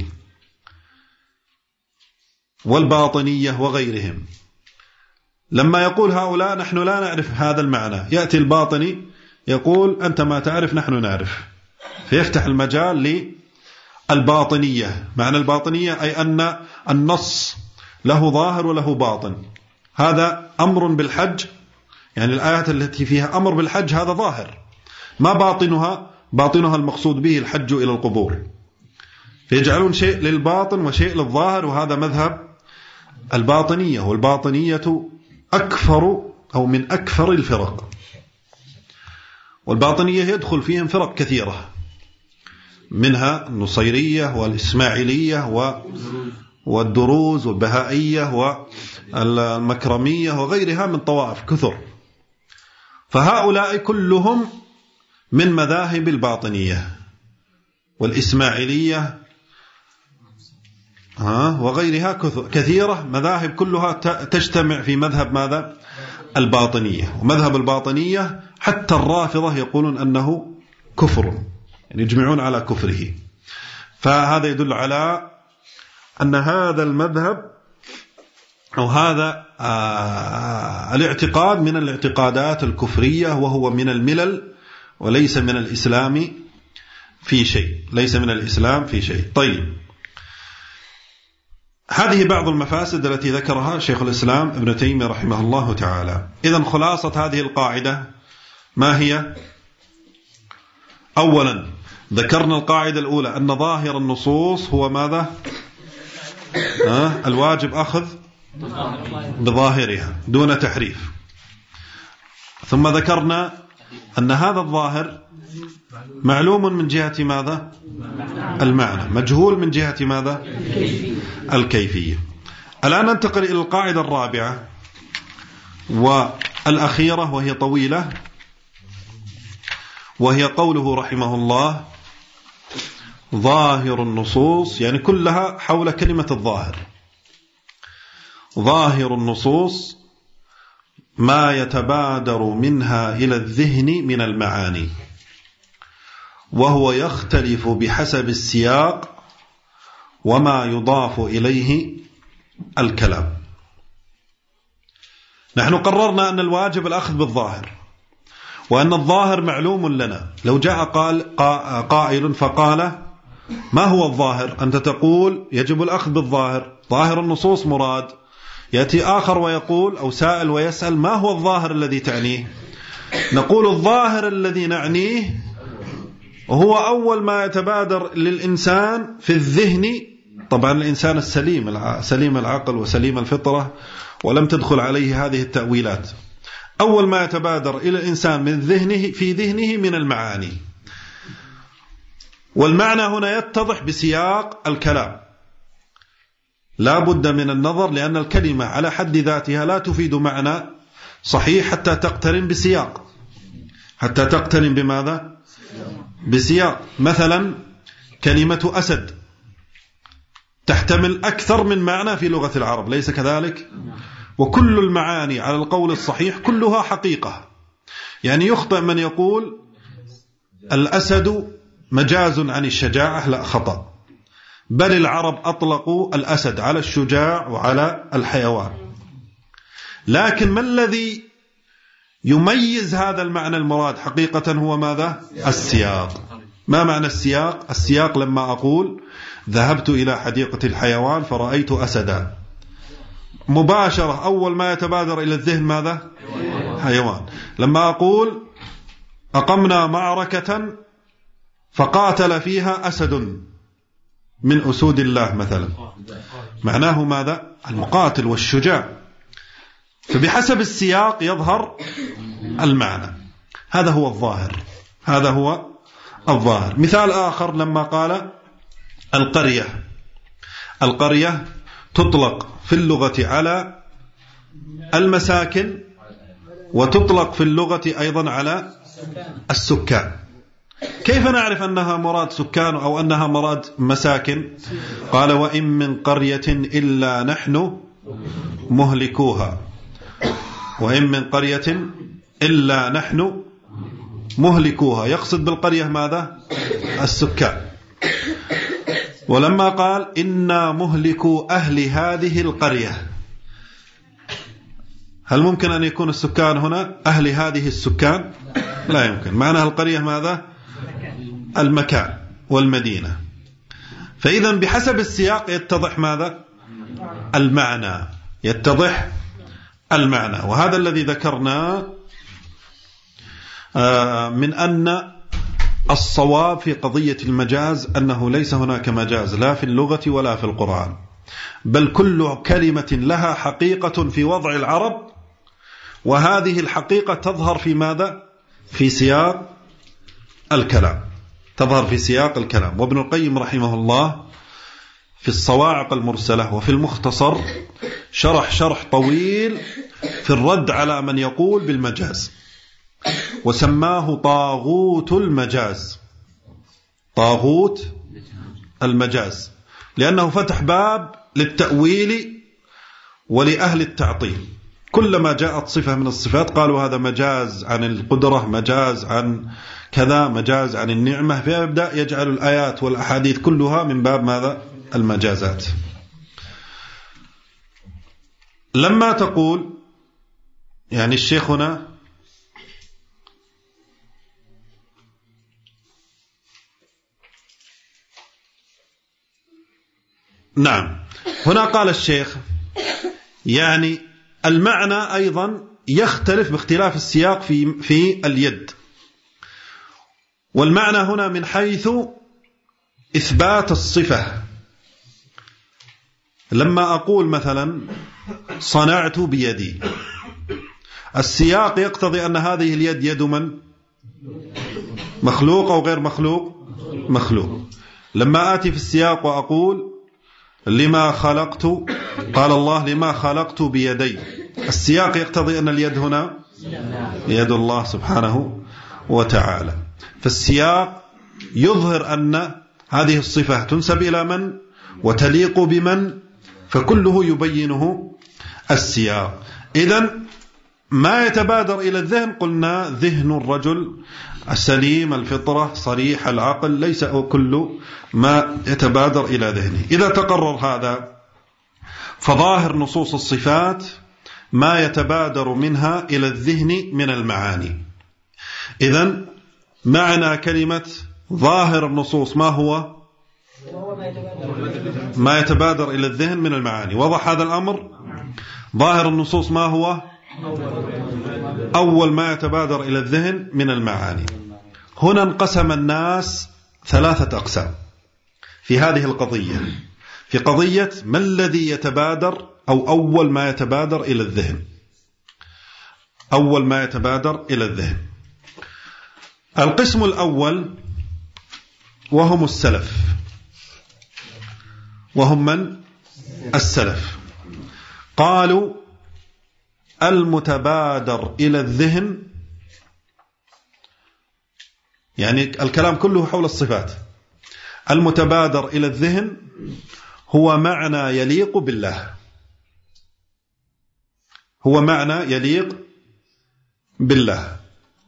والباطنية وغيرهم. لما يقول هؤلاء نحن لا نعرف هذا المعنى، يأتي الباطني يقول أنت ما تعرف نحن نعرف، فيفتح المجال للباطنية. معنى الباطنية أي أن النص له ظاهر وله باطن. هذا أمر بالحج، يعني الآيات التي فيها أمر بالحج هذا ظاهر، ما باطنها؟ باطنها المقصود به الحج إلى القبور. فيجعلون شيء للباطن وشيء للظاهر، وهذا مذهب الباطنية. والباطنية أكفر أو من أكفر الفرق. والباطنية يدخل فيهم فرق كثيرة، منها النصيرية والإسماعيلية والدروز والبهائية والمكرمية وغيرها من طوائف كثر. فهؤلاء كلهم من مذاهب الباطنية والإسماعيلية ها وغيرها كثيرة، مذاهب كلها تجتمع في مذهب ماذا؟ الباطنية. ومذهب الباطنية حتى الرافضة يقولون أنه كفر، يعني يجمعون على كفره. فهذا يدل على أن هذا المذهب وهذا آه الاعتقاد من الاعتقادات الكفرية، وهو من الملل وليس من الإسلام في شيء، ليس من الإسلام في شيء. طيب، هذه بعض المفاسد التي ذكرها شيخ الإسلام ابن تيمية رحمه الله تعالى. إذن خلاصة هذه القاعدة ما هي؟ أولا ذكرنا القاعدة الأولى أن ظاهر النصوص هو ماذا؟ آه الواجب أخذ بظاهرها دون تحريف. ثم ذكرنا أن هذا الظاهر معلوم من جهة ماذا؟ المعنى، مجهول من جهة ماذا؟ الكيفية. الآن ننتقل إلى القاعدة الرابعة والأخيرة، وهي طويلة، وهي قوله رحمه الله: ظاهر النصوص، يعني كلها حول كلمة الظاهر. ظاهر النصوص ما يتبادر منها إلى الذهن من المعاني، وهو يختلف بحسب السياق وما يضاف إليه الكلام. نحن قررنا أن الواجب الأخذ بالظاهر، وأن الظاهر معلوم لنا. لو جاء قال قائل فقال: ما هو الظاهر؟ أنت تقول يجب الأخذ بالظاهر، ظاهر النصوص مراد. يأتي آخر ويقول، أو سائل ويسأل: ما هو الظاهر الذي تعنيه؟ نقول الظاهر الذي نعنيه هو أول ما يتبادر للإنسان في الذهن. طبعا الإنسان السليم، سليم العقل وسليم الفطرة، ولم تدخل عليه هذه التأويلات. أول ما يتبادر إلى الإنسان من ذهنه في ذهنه من المعاني، والمعنى هنا يتضح بسياق الكلام. لا بد من النظر، لأن الكلمة على حد ذاتها لا تفيد معنى صحيح حتى تقترن بسياق. حتى تقترن بماذا؟ بسياق. مثلا كلمة أسد تحتمل أكثر من معنى في لغة العرب، ليس كذلك؟ وكل المعاني على القول الصحيح كلها حقيقة. يعني يخطئ من يقول الأسد مجاز عن الشجاعة، لا، خطأ. بل العرب أطلقوا الأسد على الشجاع وعلى الحيوان. لكن ما الذي يميز هذا المعنى المراد حقيقة هو ماذا؟ السياق. ما معنى السياق؟ السياق لما أقول ذهبت إلى حديقة الحيوان فرأيت أسدا، مباشرة أول ما يتبادر إلى الذهن ماذا؟ حيوان. لما أقول أقمنا معركة فقاتل فيها أسد من أسود الله مثلا، معناه ماذا؟ المقاتل والشجاع. فبحسب السياق يظهر المعنى. هذا هو الظاهر، هذا هو الظاهر. مثال آخر لما قال القرية. القرية تطلق في اللغة على المساكن، وتطلق في اللغة أيضا على السكان. كيف نعرف أنها مراد سكان أو أنها مراد مساكن؟ قال: وإن من قرية إلا نحن مهلكوها. وإن من قرية إلا نحن مهلكوها، يقصد بالقرية ماذا؟ السكان. ولما قال إنا مهلكو أهل هذه القرية، هل ممكن أن يكون السكان هنا أهل هذه السكان؟ لا يمكن. معنى القرية ماذا؟ المكان والمدينة. فإذا بحسب السياق يتضح ماذا؟ المعنى، يتضح المعنى. وهذا الذي ذكرنا من أن الصواب في قضية المجاز أنه ليس هناك مجاز لا في اللغة ولا في القرآن، بل كل كلمة لها حقيقة في وضع العرب، وهذه الحقيقة تظهر في ماذا؟ في سياق الكلام، تظهر في سياق الكلام. وابن القيم رحمه الله في الصواعق المرسلة وفي المختصر شرح شرح طويل في الرد على من يقول بالمجاز، وسماه طاغوت المجاز. طاغوت المجاز، لأنه فتح باب للتأويل ولأهل التعطيل. كلما جاءت صفة من الصفات قالوا هذا مجاز عن القدرة، مجاز عن كذا، مجاز عن النعمة، فيبدأ يجعل الآيات والأحاديث كلها من باب ماذا؟ المجازات. لما تقول يعني الشيخ هنا نعم هنا قال الشيخ يعني المعنى أيضا يختلف باختلاف السياق في في اليد، والمعنى هنا من حيث إثبات الصفة. لما أقول مثلا صنعت بيدي، السياق يقتضي أن هذه اليد يد من؟ مخلوق أو غير مخلوق؟ مخلوق. لما آتي في السياق وأقول لما خلقت، قال الله لما خلقت بيدي، السياق يقتضي أن اليد هنا يد الله سبحانه وتعالى، فالسياق يظهر أن هذه الصفة تنسب إلى من وتليق بمن، فكله يبينه السياق. إذن ما يتبادر إلى الذهن قلنا ذهن الرجل السليم الفطرة صريح العقل، ليس كل ما يتبادر إلى ذهنه. إذا تقرر هذا فظاهر نصوص الصفات ما يتبادر منها إلى الذهن من المعاني. إذن معنى كلمة ظاهر النصوص ما هو؟ ما يتبادر إلى الذهن من المعاني. وضح هذا الأمر؟ ظاهر النصوص ما هو؟ أول ما يتبادر إلى الذهن من المعاني. هنا انقسم الناس ثلاثة أقسام في هذه القضية، في قضية ما الذي يتبادر أو أول ما يتبادر إلى الذهن. أول ما يتبادر إلى الذهن القسم الأول وهم السلف. وهم من؟ السلف. قالوا المتبادر إلى الذهن، يعني الكلام كله حول الصفات، المتبادر إلى الذهن هو معنى يليق بالله، هو معنى يليق بالله،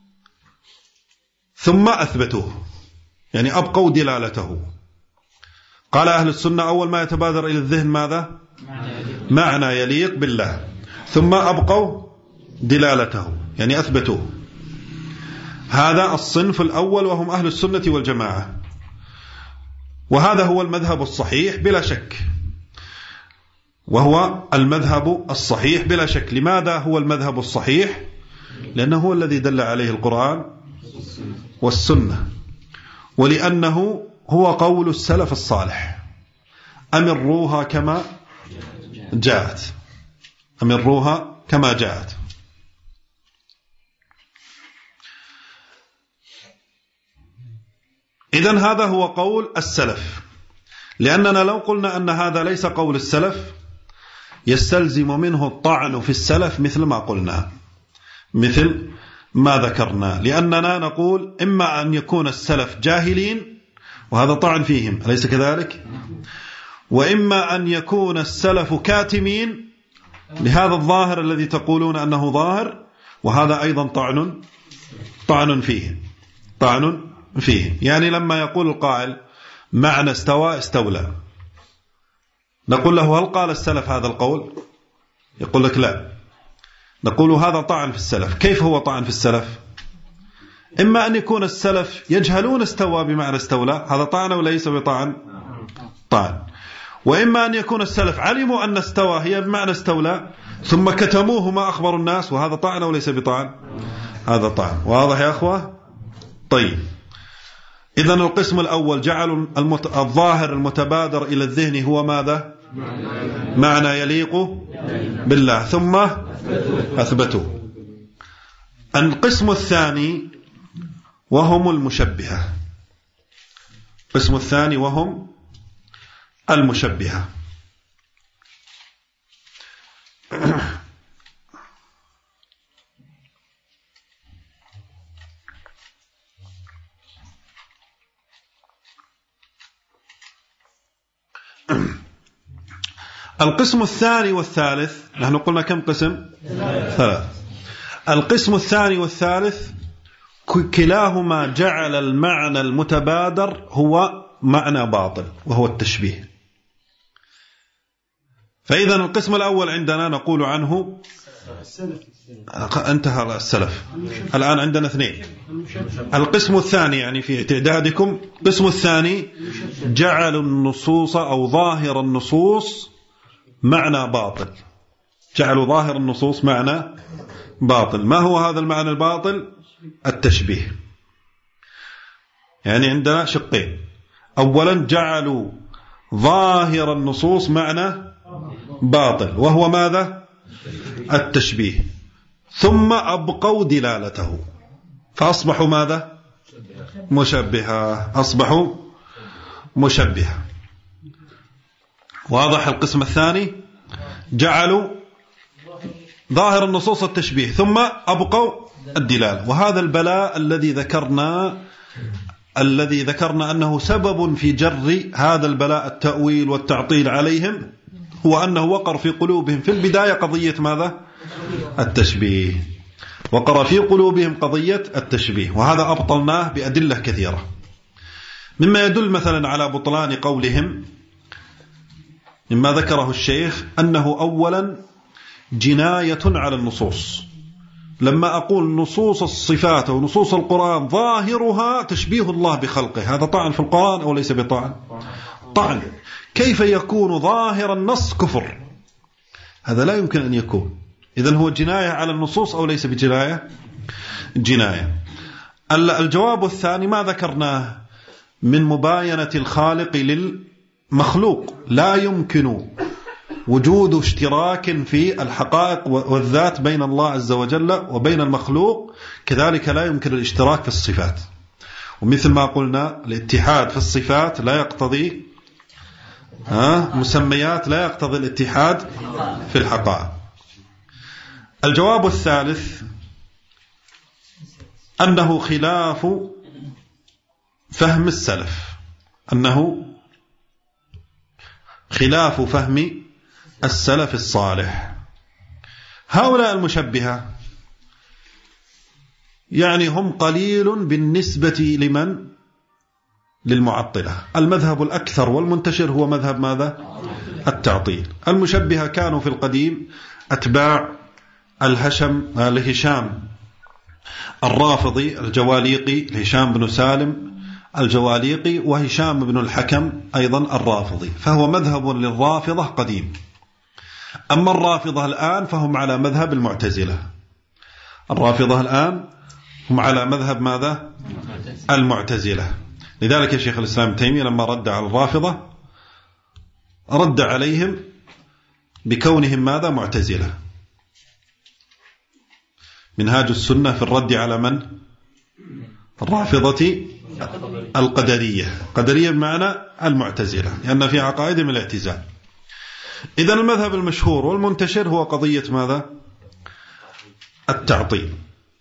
ثم أثبتوه يعني أبقوا دلالته. قال أهل السنة أول ما يتبادر إلى الذهن ماذا؟ معنى يليق بالله، ثم أبقوا دلالته يعني أثبتوه. هذا الصنف الأول وهم أهل السنة والجماعة، وهذا هو المذهب الصحيح بلا شك، وهو المذهب الصحيح بلا شك. لماذا هو المذهب الصحيح؟ لأنه هو الذي دل عليه القرآن والسنة، ولأنه هو قول السلف الصالح أمروها كما جاءت، أمروها كما جاءت. إذن هذا هو قول السلف، لأننا لو قلنا أن هذا ليس قول السلف يستلزم منه الطعن في السلف مثل ما قلنا، مثل ما ذكرنا، لأننا نقول إما أن يكون السلف جاهلين وهذا طعن فيهم أليس كذلك، وإما أن يكون السلف كاتمين لهذا الظاهر الذي تقولون أنه ظاهر، وهذا أيضا طعن طعن فيه طعن فيه. يعني لما يقول القائل معنى استوى استولى، نقول له هل قال السلف هذا القول؟ يقول لك لا، نقول هذا طعن في السلف. كيف هو طعن في السلف؟ إما أن يكون السلف يجهلون استوى بمعنى استولى، هذا طعن وليس بطعن طعن، وإما أن يكون السلف علموا أن استوى هي بمعنى استولى ثم كتموه ما أخبروا الناس، وهذا طعن وليس بطعن، هذا طعن. واضح يا أخوة؟ طيب، إذن القسم الأول جعلوا المت... الظاهر المتبادر إلى الذهن هو ماذا؟ معنى يليق بالله، ثم أثبتوا. القسم الثاني وهم المشبهة، القسم الثاني وهم المشبهة. القسم الثاني والثالث، نحن قلنا كم قسم؟ ثلاث. القسم الثاني والثالث كلاهما جعل المعنى المتبادر هو معنى باطل وهو التشبيه. فإذا القسم الأول عندنا نقول عنه انتهى السلف. الآن عندنا اثنين. القسم الثاني يعني في تعدادكم، القسم الثاني جعل النصوص أو ظاهر النصوص معنى باطل. جعلوا ظاهر النصوص معنى باطل. ما هو هذا المعنى الباطل؟ التشبيه. يعني عندنا شقين. أولا جعلوا ظاهر النصوص معنى باطل، وهو ماذا؟ التشبيه. ثم أبقوا دلالته فأصبحوا ماذا؟ مشبهة. أصبحوا مشبهة. واضح؟ القسم الثاني جعلوا ظاهر النصوص التشبيه ثم أبقوا الدلالة. وهذا البلاء الذي ذكرنا الذي ذكرنا أنه سبب في جر هذا البلاء التأويل والتعطيل عليهم، هو أنه وقر في قلوبهم في البداية قضية ماذا؟ التشبيه. وقر في قلوبهم قضية التشبيه، وهذا أبطلناه بأدلة كثيرة. مما يدل مثلا على بطلان قولهم مما ذكره الشيخ أنه أولا جناية على النصوص. لما أقول نصوص الصفات أو نصوص القرآن ظاهرها تشبيه الله بخلقه، هذا طعن في القرآن أو ليس بطعن؟ طعن. كيف يكون ظاهر النص كفر؟ هذا لا يمكن أن يكون. إذن هو جناية على النصوص أو ليس بجناية؟ جناية. الجواب الثاني ما ذكرناه من مباينة الخالق للمخلوق. لا يمكن وجود اشتراك في الحقائق والذات بين الله عز وجل وبين المخلوق، كذلك لا يمكن الاشتراك في الصفات. ومثل ما قلنا الاتحاد في الصفات لا يقتضي ها مسميات، لا يقتضي الاتحاد في الحقائق. الجواب الثالث أنه خلاف فهم السلف، أنه خلاف فهم السلف الصالح. هؤلاء المشبهة يعني هم قليل بالنسبة لمن؟ للمعطلة. المذهب الأكثر والمنتشر هو مذهب ماذا؟ التعطيل. المشبهة كانوا في القديم أتباع الهشم الهشام الرافضي الجواليقي، الهشام بن سالم الجواليقي، وهشام بن الحكم أيضا الرافضي، فهو مذهب للرافضة قديم. أما الرافضة الآن فهم على مذهب المعتزلة. الرافضة الآن هم على مذهب ماذا؟ المعتزلة. لذلك يا شيخ الإسلام ابن تيمية لما رد على الرافضة رد عليهم بكونهم ماذا؟ معتزلة. منهاج السنة في الرد على من؟ الرافضة القدرية. قدرية بمعنى المعتزلة، لأن في عقائدهم الاعتزال. إذن المذهب المشهور والمنتشر هو قضية ماذا؟ التعطيل.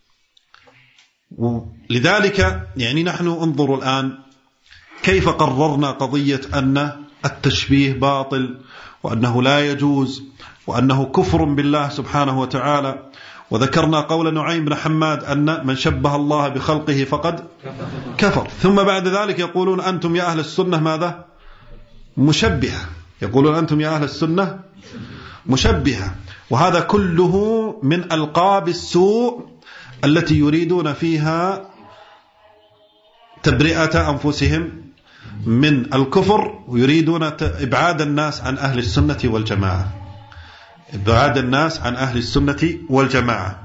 لذلك يعني نحن انظروا الآن كيف قررنا قضية أن التشبيه باطل، وأنه لا يجوز، وأنه كفر بالله سبحانه وتعالى. وذكرنا قول نعيم بن حماد أن من شبه الله بخلقه فقد كفر. ثم بعد ذلك يقولون أنتم يا أهل السنة ماذا؟ مشبهة. يقولون أنتم يا أهل السنة مشبهة. وهذا كله من ألقاب السوء التي يريدون فيها تبرئة أنفسهم من الكفر، ويريدون إبعاد الناس عن أهل السنة والجماعة. إبعاد الناس عن أهل السنة والجماعة.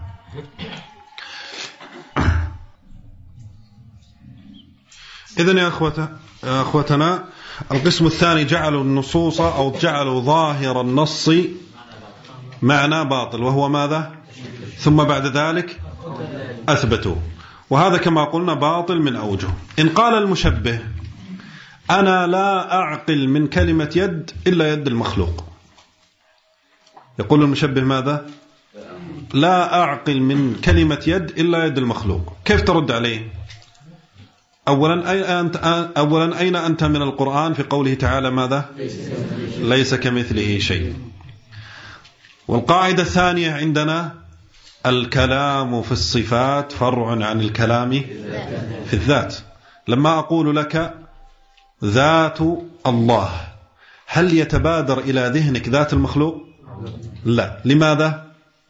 إذن يا أخوتنا القسم الثاني جعلوا النصوص أو جعلوا ظاهر النص معنى باطل، وهو ماذا؟ ثم بعد ذلك أثبتوا. وهذا كما قلنا باطل من أوجه. إن قال المشبه أنا لا أعقل من كلمة يد إلا يد المخلوق، يقول المشبه ماذا؟ لا أعقل من كلمة يد إلا يد المخلوق. كيف ترد عليه؟ أولا أين أنت, أولا أين أنت من القرآن في قوله تعالى ماذا؟ ليس كمثله شيء. والقاعدة الثانية عندنا الكلام في الصفات فرع عن الكلام في الذات. لما أقول لك ذات الله، هل يتبادر إلى ذهنك ذات المخلوق؟ لا. لماذا؟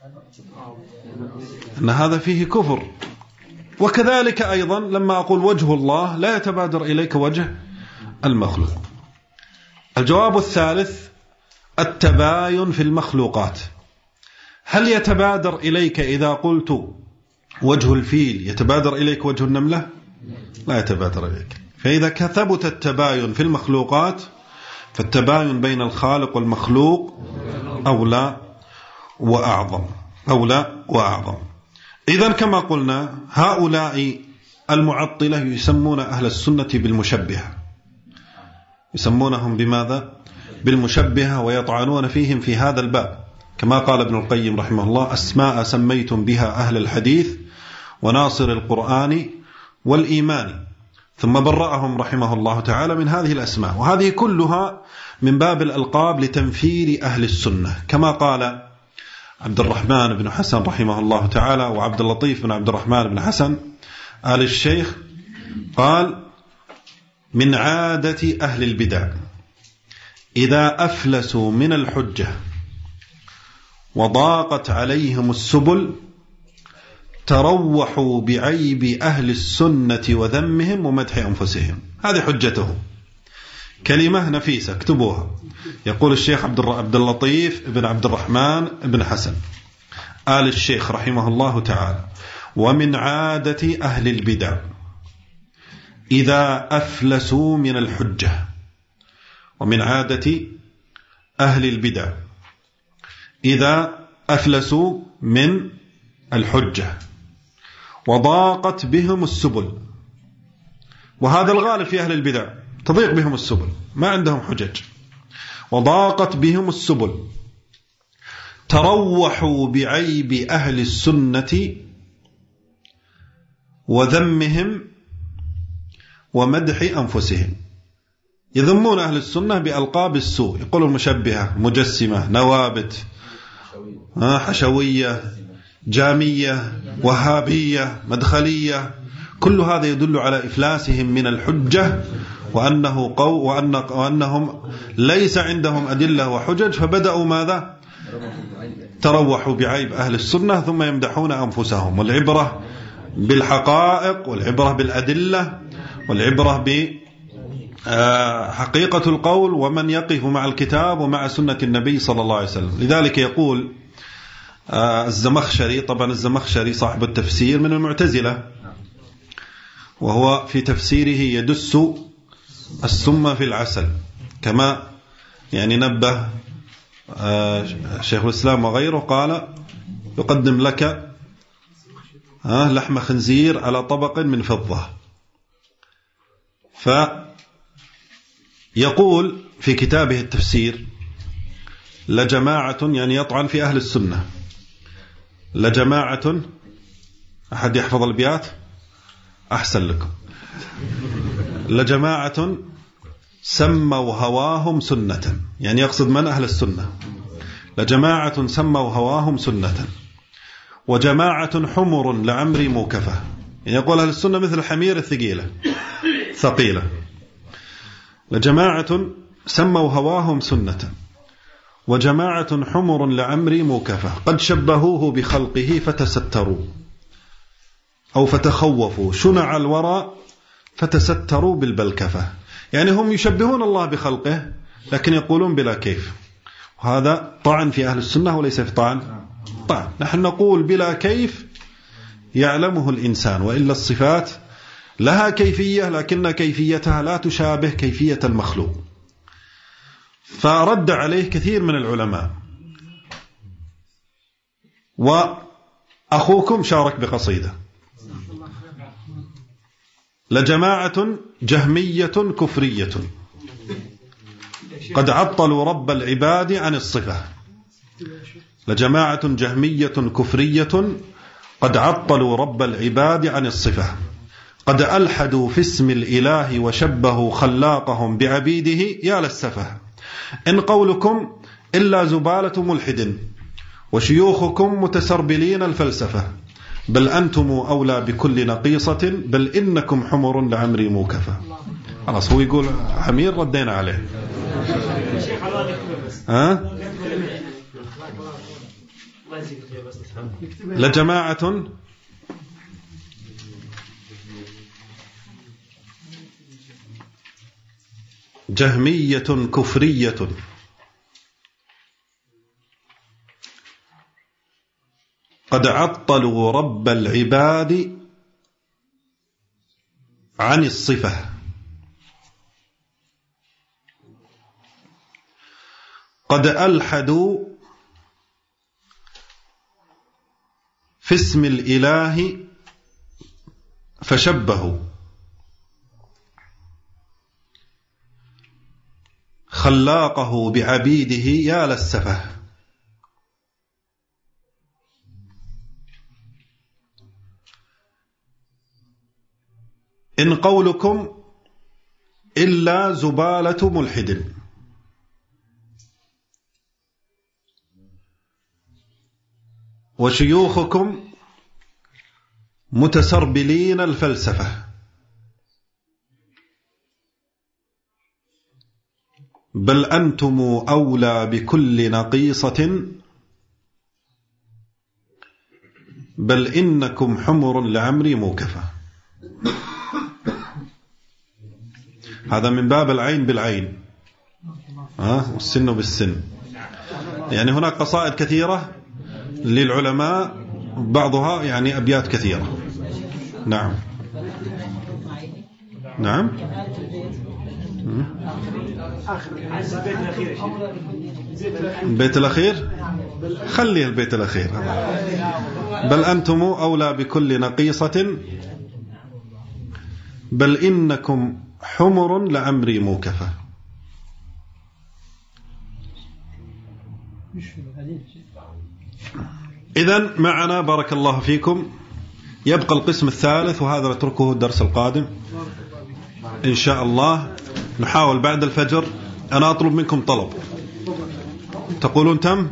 أن هذا فيه كفر. وكذلك أيضا لما أقول وجه الله لا يتبادر إليك وجه المخلوق. الجواب الثالث التباين في المخلوقات. هل يتبادر إليك إذا قلت وجه الفيل يتبادر إليك وجه النملة؟ لا يتبادر إليك. فإذا ثبت التباين في المخلوقات فالتباين بين الخالق والمخلوق أولى وأعظم أولى وأعظم. إذن كما قلنا هؤلاء المعطلة يسمون أهل السنة بالمشبهة، يسمونهم بماذا؟ بالمشبهة، ويطعنون فيهم في هذا الباب كما قال ابن القيم رحمه الله: أسماء سميتم بها أهل الحديث وناصر القرآن والإيمان، ثم برأهم رحمه الله تعالى من هذه الأسماء. وهذه كلها من باب الألقاب لتنفير أهل السنة، كما قال عبد الرحمن بن حسن رحمه الله تعالى وعبد اللطيف بن عبد الرحمن بن حسن آل الشيخ، قال: من عادة أهل البدع إذا أفلسوا من الحجة وضاقت عليهم السبل تروحوا بعيب أهل السنة وذمهم ومدح أنفسهم. هذه حجته، كلمة نفيسة اكتبوها. يقول الشيخ عبد اللطيف بن عبد الرحمن بن حسن آل الشيخ رحمه الله تعالى: ومن عادة أهل البدع إذا أفلسوا من الحجة، ومن عادة أهل البدع إذا أفلسوا من الحجة وضاقت بهم السبل، وهذا الغالب في أهل البدع، تضيق بهم السبل، ما عندهم حجج، وضاقت بهم السبل تروحوا بعيب أهل السنة وذمهم ومدح أنفسهم. يذمون أهل السنة بألقاب السوء، يقولون مشبهة، مجسمة، نوابت، حشوية، جامية، وهابية، مدخلية. كل هذا يدل على إفلاسهم من الحجة، وأنه قو وأن وأنهم ليس عندهم أدلة وحجج، فبدأوا ماذا؟ تروحوا بعيب أهل السنة ثم يمدحون أنفسهم. والعبرة بالحقائق، والعبرة بالأدلة، والعبرة بحقيقة القول، ومن يقف مع الكتاب ومع سنة النبي صلى الله عليه وسلم. لذلك يقول الزمخشري، طبعا الزمخشري صاحب التفسير من المعتزلة، وهو في تفسيره يدس السم في العسل، كما يعني نبه شيخ الإسلام وغيره، قال: يقدم لك لحم خنزير على طبق من فضة. فيقول في كتابه التفسير: لجماعة، يعني يطعن في أهل السنة، لجماعة، أحد يحفظ البيات؟ أحسن لكم. لجماعة سموا هواهم سنة، يعني يقصد من؟ أهل السنة. لجماعة سموا هواهم سنة وجماعة حمر لعمري موكفة، يعني يقول أهل السنة مثل الحمير الثقيلة ثقيلة. لجماعة سموا هواهم سنة وجماعة حمر لعمري موكفة قد شبهوه بخلقه فتستروا أو فتخوفوا شنع الورى فتستروا بالبلكفة. يعني هم يشبهون الله بخلقه لكن يقولون بلا كيف، وهذا طعن في أهل السنة وليس في طعن طعن. نحن نقول بلا كيف يعلمه الإنسان، وإلا الصفات لها كيفية لكن كيفيتها لا تشابه كيفية المخلوق. فرد عليه كثير من العلماء، وأخوكم شارك بقصيدة: لجماعة جهمية كفرية قد عطلوا رب العباد عن الصفة. لجماعة جهمية كفرية قد عطلوا رب العباد عن الصفة قد ألحدوا في اسم الإله وشبهوا خلاقهم بعبيده يا للسفة. إن قولكم إلا زبالة ملحد وشيوخكم متسربلين الفلسفة بل أنتم أولى بكل نقيصة بل إنكم حمر لعمري موكفة. خلاص هو يقول عمير ردينا عليه. ها لجماعة جهمية كفرية قد عطلوا رب العباد عن الصفة، قد ألحدوا في اسم الإله فشبهوا، خلاقه بعبيده يا للسفه. إن قولكم إلا زبالة ملحد، وشيوخكم متسربلين الفلسفة، بل أنتم أولى بكل نقيصة، بل إنكم حمر لعمري موكفة. هذا من باب العين بالعين ها والسن بالسن. يعني هناك قصائد كثيرة للعلماء، بعضها يعني أبيات كثيرة. نعم نعم البيت الأخير خلي البيت الأخير. بل أنتم أولى بكل نقيصة، بل إنكم حمر لعمري موكفة. إذن معنا بارك الله فيكم يبقى القسم الثالث، وهذا نتركه الدرس القادم إن شاء الله. نحاول بعد الفجر. أنا أطلب منكم طلب، تقولون تم؟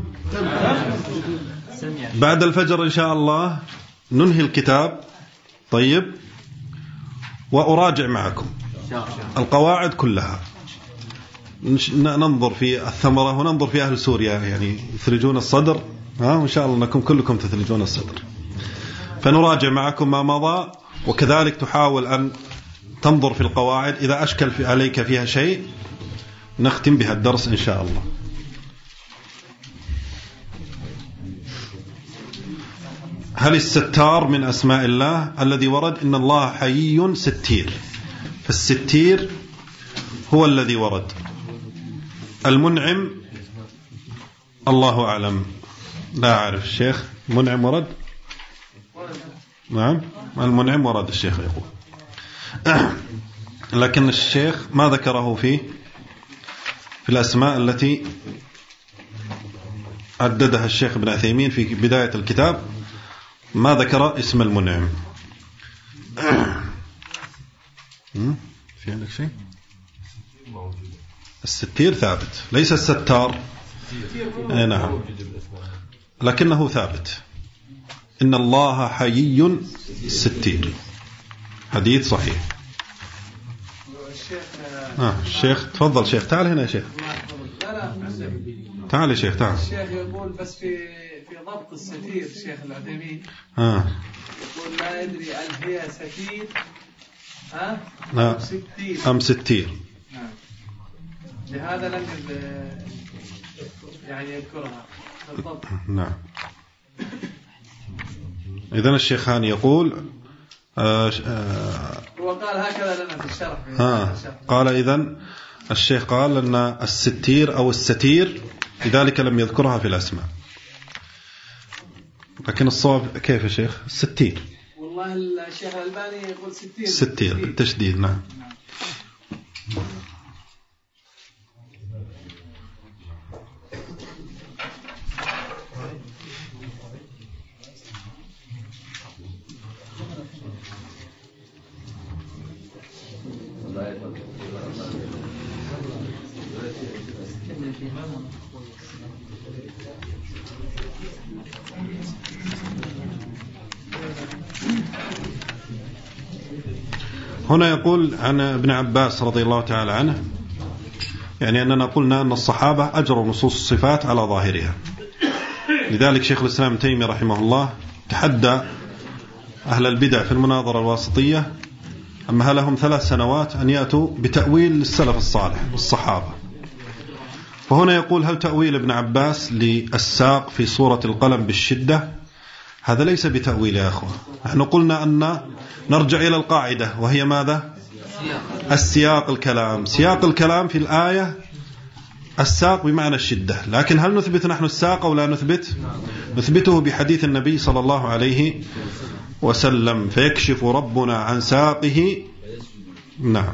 بعد الفجر إن شاء الله ننهي الكتاب. طيب، وأراجع معكم القواعد كلها، ننظر في الثمرة وننظر في أهل سوريا يعني يثلجون الصدر، ها وإن شاء الله أنكم كلكم تثلجون الصدر. فنراجع معكم ما مضى، وكذلك تحاول أن تنظر في القواعد، إذا أشكل في عليك فيها شيء نختم بها الدرس إن شاء الله. هل الستار من أسماء الله؟ الذي ورد إن الله حيي ستير، فالستير هو الذي ورد. المنعم الله أعلم، لا أعرف. الشيخ منعم ورد؟ نعم المنعم ورد الشيخ يقول، لكن الشيخ ما ذكره فيه في الأسماء التي عددها الشيخ ابن عثيمين في بداية الكتاب، ما ذكر اسم المنعم. في عندك شيء؟ الستير ثابت، ليس الستار. اي نعم، لكنه ثابت. إن الله حيي ستير، حديث صحيح. آه الشيخ تفضل. شيخ تعال هنا يا شيخ. تعال يا شيخ تعال. الشيخ يقول بس في في ضبط الستير شيخ العثيمين آه. يقول لا يدري هل هي ستير ها لا. أم ستير أم ستير. نعم، لهذا لم يعني يذكرها بالضبط. نعم. إذن الشيخان يقول آه آه هو قال هكذا لنا في الشرح. ها قال إذن الشيخ قال أن الستير أو الستير، لذلك لم يذكرها في الأسماء. لكن الصواب كيف يا شيخ؟ الستير. والله الشيخ الألباني يقول ستير. ستير بالتشديد. نعم. هنا يقول عن ابن عباس رضي الله تعالى عنه، يعني أننا قلنا أن الصحابة أجروا نصوص الصفات على ظاهرها، لذلك شيخ الإسلام ابن تيمية رحمه الله تحدى أهل البدع في المناظرة الواسطية، أما لهم ثلاث سنوات أن يأتوا بتأويل السلف الصالح والصحابة. وهنا يقول: هل تأويل ابن عباس للساق في سورة القلم بالشدة؟ هذا ليس بتأويل يا أخوة. نحن قلنا أن نرجع إلى القاعدة، وهي ماذا؟ السياق الكلام. سياق الكلام في الآية الساق بمعنى الشدة، لكن هل نثبت نحن الساق أو لا نثبت؟ نثبته بحديث النبي صلى الله عليه وسلم: فيكشف ربنا عن ساقه. نعم.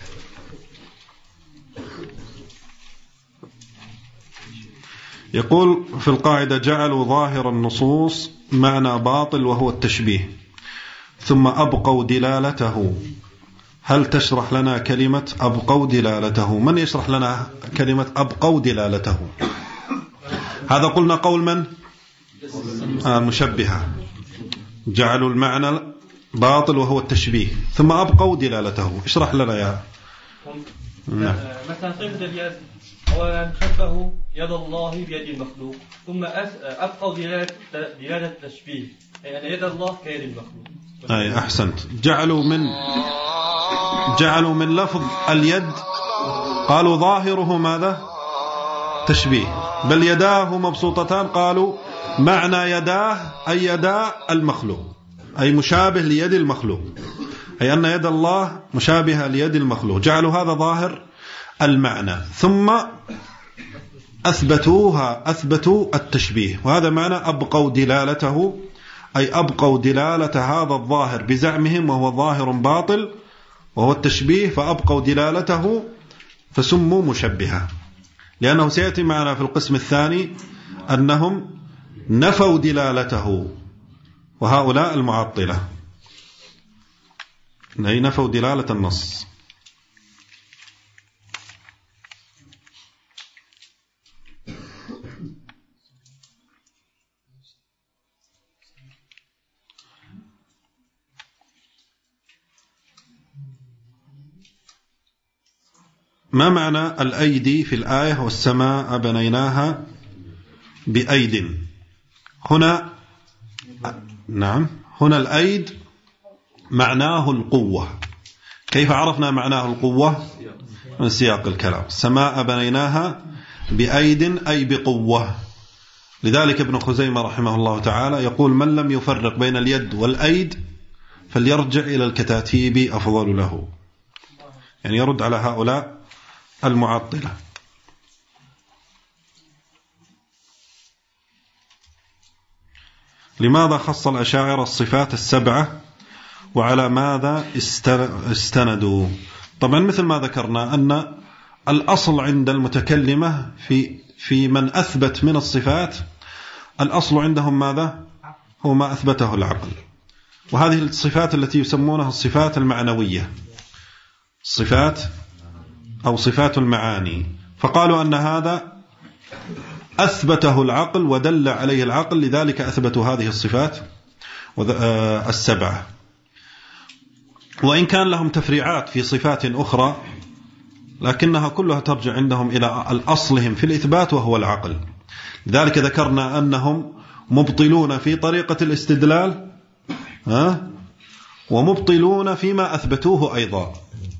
يقول في القاعدة: جعلوا ظاهر النصوص معنى باطل وهو التشبيه، ثم أبقوا دلالته. هل تشرح لنا كلمة أبقوا دلالته؟ من يشرح لنا كلمة أبقوا دلالته؟ هذا قلنا قول من؟ المشبهة. جعلوا المعنى باطل وهو التشبيه ثم أبقوا دلالته. اشرح لنا يا نعم. مثلا صفة اليد، أولا شبهوا يد الله بيد المخلوق، ثم أبقوا دلالة التشبيه، أي أن يد الله كيد المخلوق. أي أحسنت. جعلوا من جعلوا من لفظ اليد قالوا ظاهره ماذا؟ تشبيه، بل يداه مبسوطتان قالوا معنى يداه أي يدا المخلوق، أي مشابه ليد المخلوق، أي أن يد الله مشابهة ليد المخلوق. جعلوا هذا ظاهر المعنى، ثم أثبتوها أثبتوا التشبيه، وهذا معنى أبقوا دلالته، أي أبقوا دلالة هذا الظاهر بزعمهم وهو ظاهر باطل وهو التشبيه، فأبقوا دلالته فسموا مشبهة، لأنه سيأتي معنا في القسم الثاني أنهم نفوا دلالته، وهؤلاء المعطلة أي نفوا دلالة النص. ما معنى الأيدي في الآية والسماء بنيناها بأيد؟ هنا نعم هنا الأيد معناه القوة. كيف عرفنا معناه القوة؟ من سياق الكلام. السماء بنيناها بأيد أي بقوة. لذلك ابن خزيمة رحمه الله تعالى يقول: من لم يفرق بين اليد والأيد فليرجع إلى الكتاتيب أفضل له، يعني يرد على هؤلاء المعطلة. لماذا خص الأشاعرة الصفات السبعة وعلى ماذا استندوا؟ طبعا مثل ما ذكرنا أن الأصل عند المتكلمة في في من أثبت من الصفات، الأصل عندهم ماذا؟ هو ما أثبته العقل، وهذه الصفات التي يسمونها الصفات المعنوية، صفات أو صفات المعاني، فقالوا أن هذا أثبته العقل ودل عليه العقل، لذلك أثبتوا هذه الصفات السبعة. وإن كان لهم تفريعات في صفات أخرى، لكنها كلها ترجع عندهم إلى الأصلهم في الإثبات وهو العقل. لذلك ذكرنا أنهم مبطلون في طريقة الاستدلال ها ومبطلون فيما أثبتوه أيضا.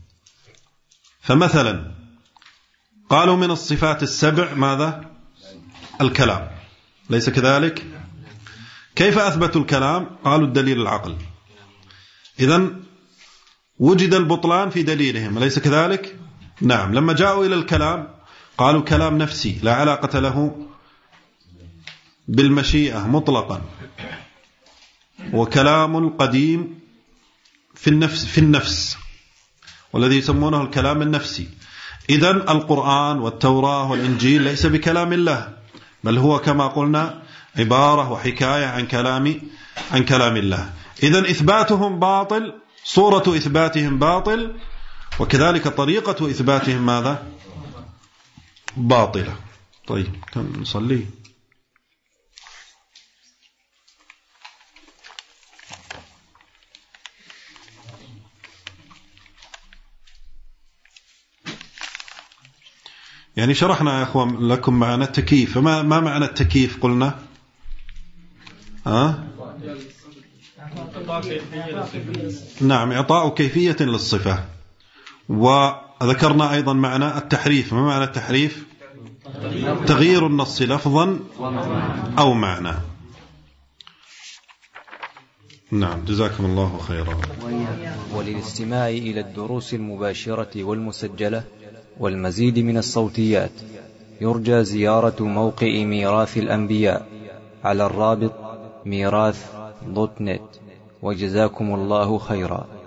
فمثلا قالوا من الصفات السبع ماذا؟ الكلام، ليس كذلك؟ كيف أثبتوا الكلام؟ قالوا الدليل العقل. إذن وجد البطلان في دليلهم، ليس كذلك؟ نعم. لما جاءوا إلى الكلام قالوا كلام نفسي لا علاقة له بالمشيئة مطلقا، وكلام قديم في النفس في النفس والذي يسمونه الكلام النفسي. إذن القرآن والتوراة والإنجيل ليس بكلام الله، بل هو كما قلنا عبارة وحكاية عن كلام عن كلام الله. إذن إثباتهم باطل، صورة إثباتهم باطل، وكذلك طريقة إثباتهم ماذا؟ باطلة. طيب كم نصلي؟ يعني شرحنا يا أخوان لكم معنى التكييف. فما ما معنى التكييف قلنا؟ ها؟ نعم، إعطاء كيفية للصفة. وذكرنا أيضا معنى التحريف. ما معنى التحريف؟ تغيير النص لفظا أو معنى. نعم، جزاكم الله خيرا. وللاستماع إلى الدروس المباشرة والمسجلة والمزيد من الصوتيات يرجى زيارة موقع ميراث الأنبياء على الرابط ميراث دوت نت. وجزاكم الله خيرا.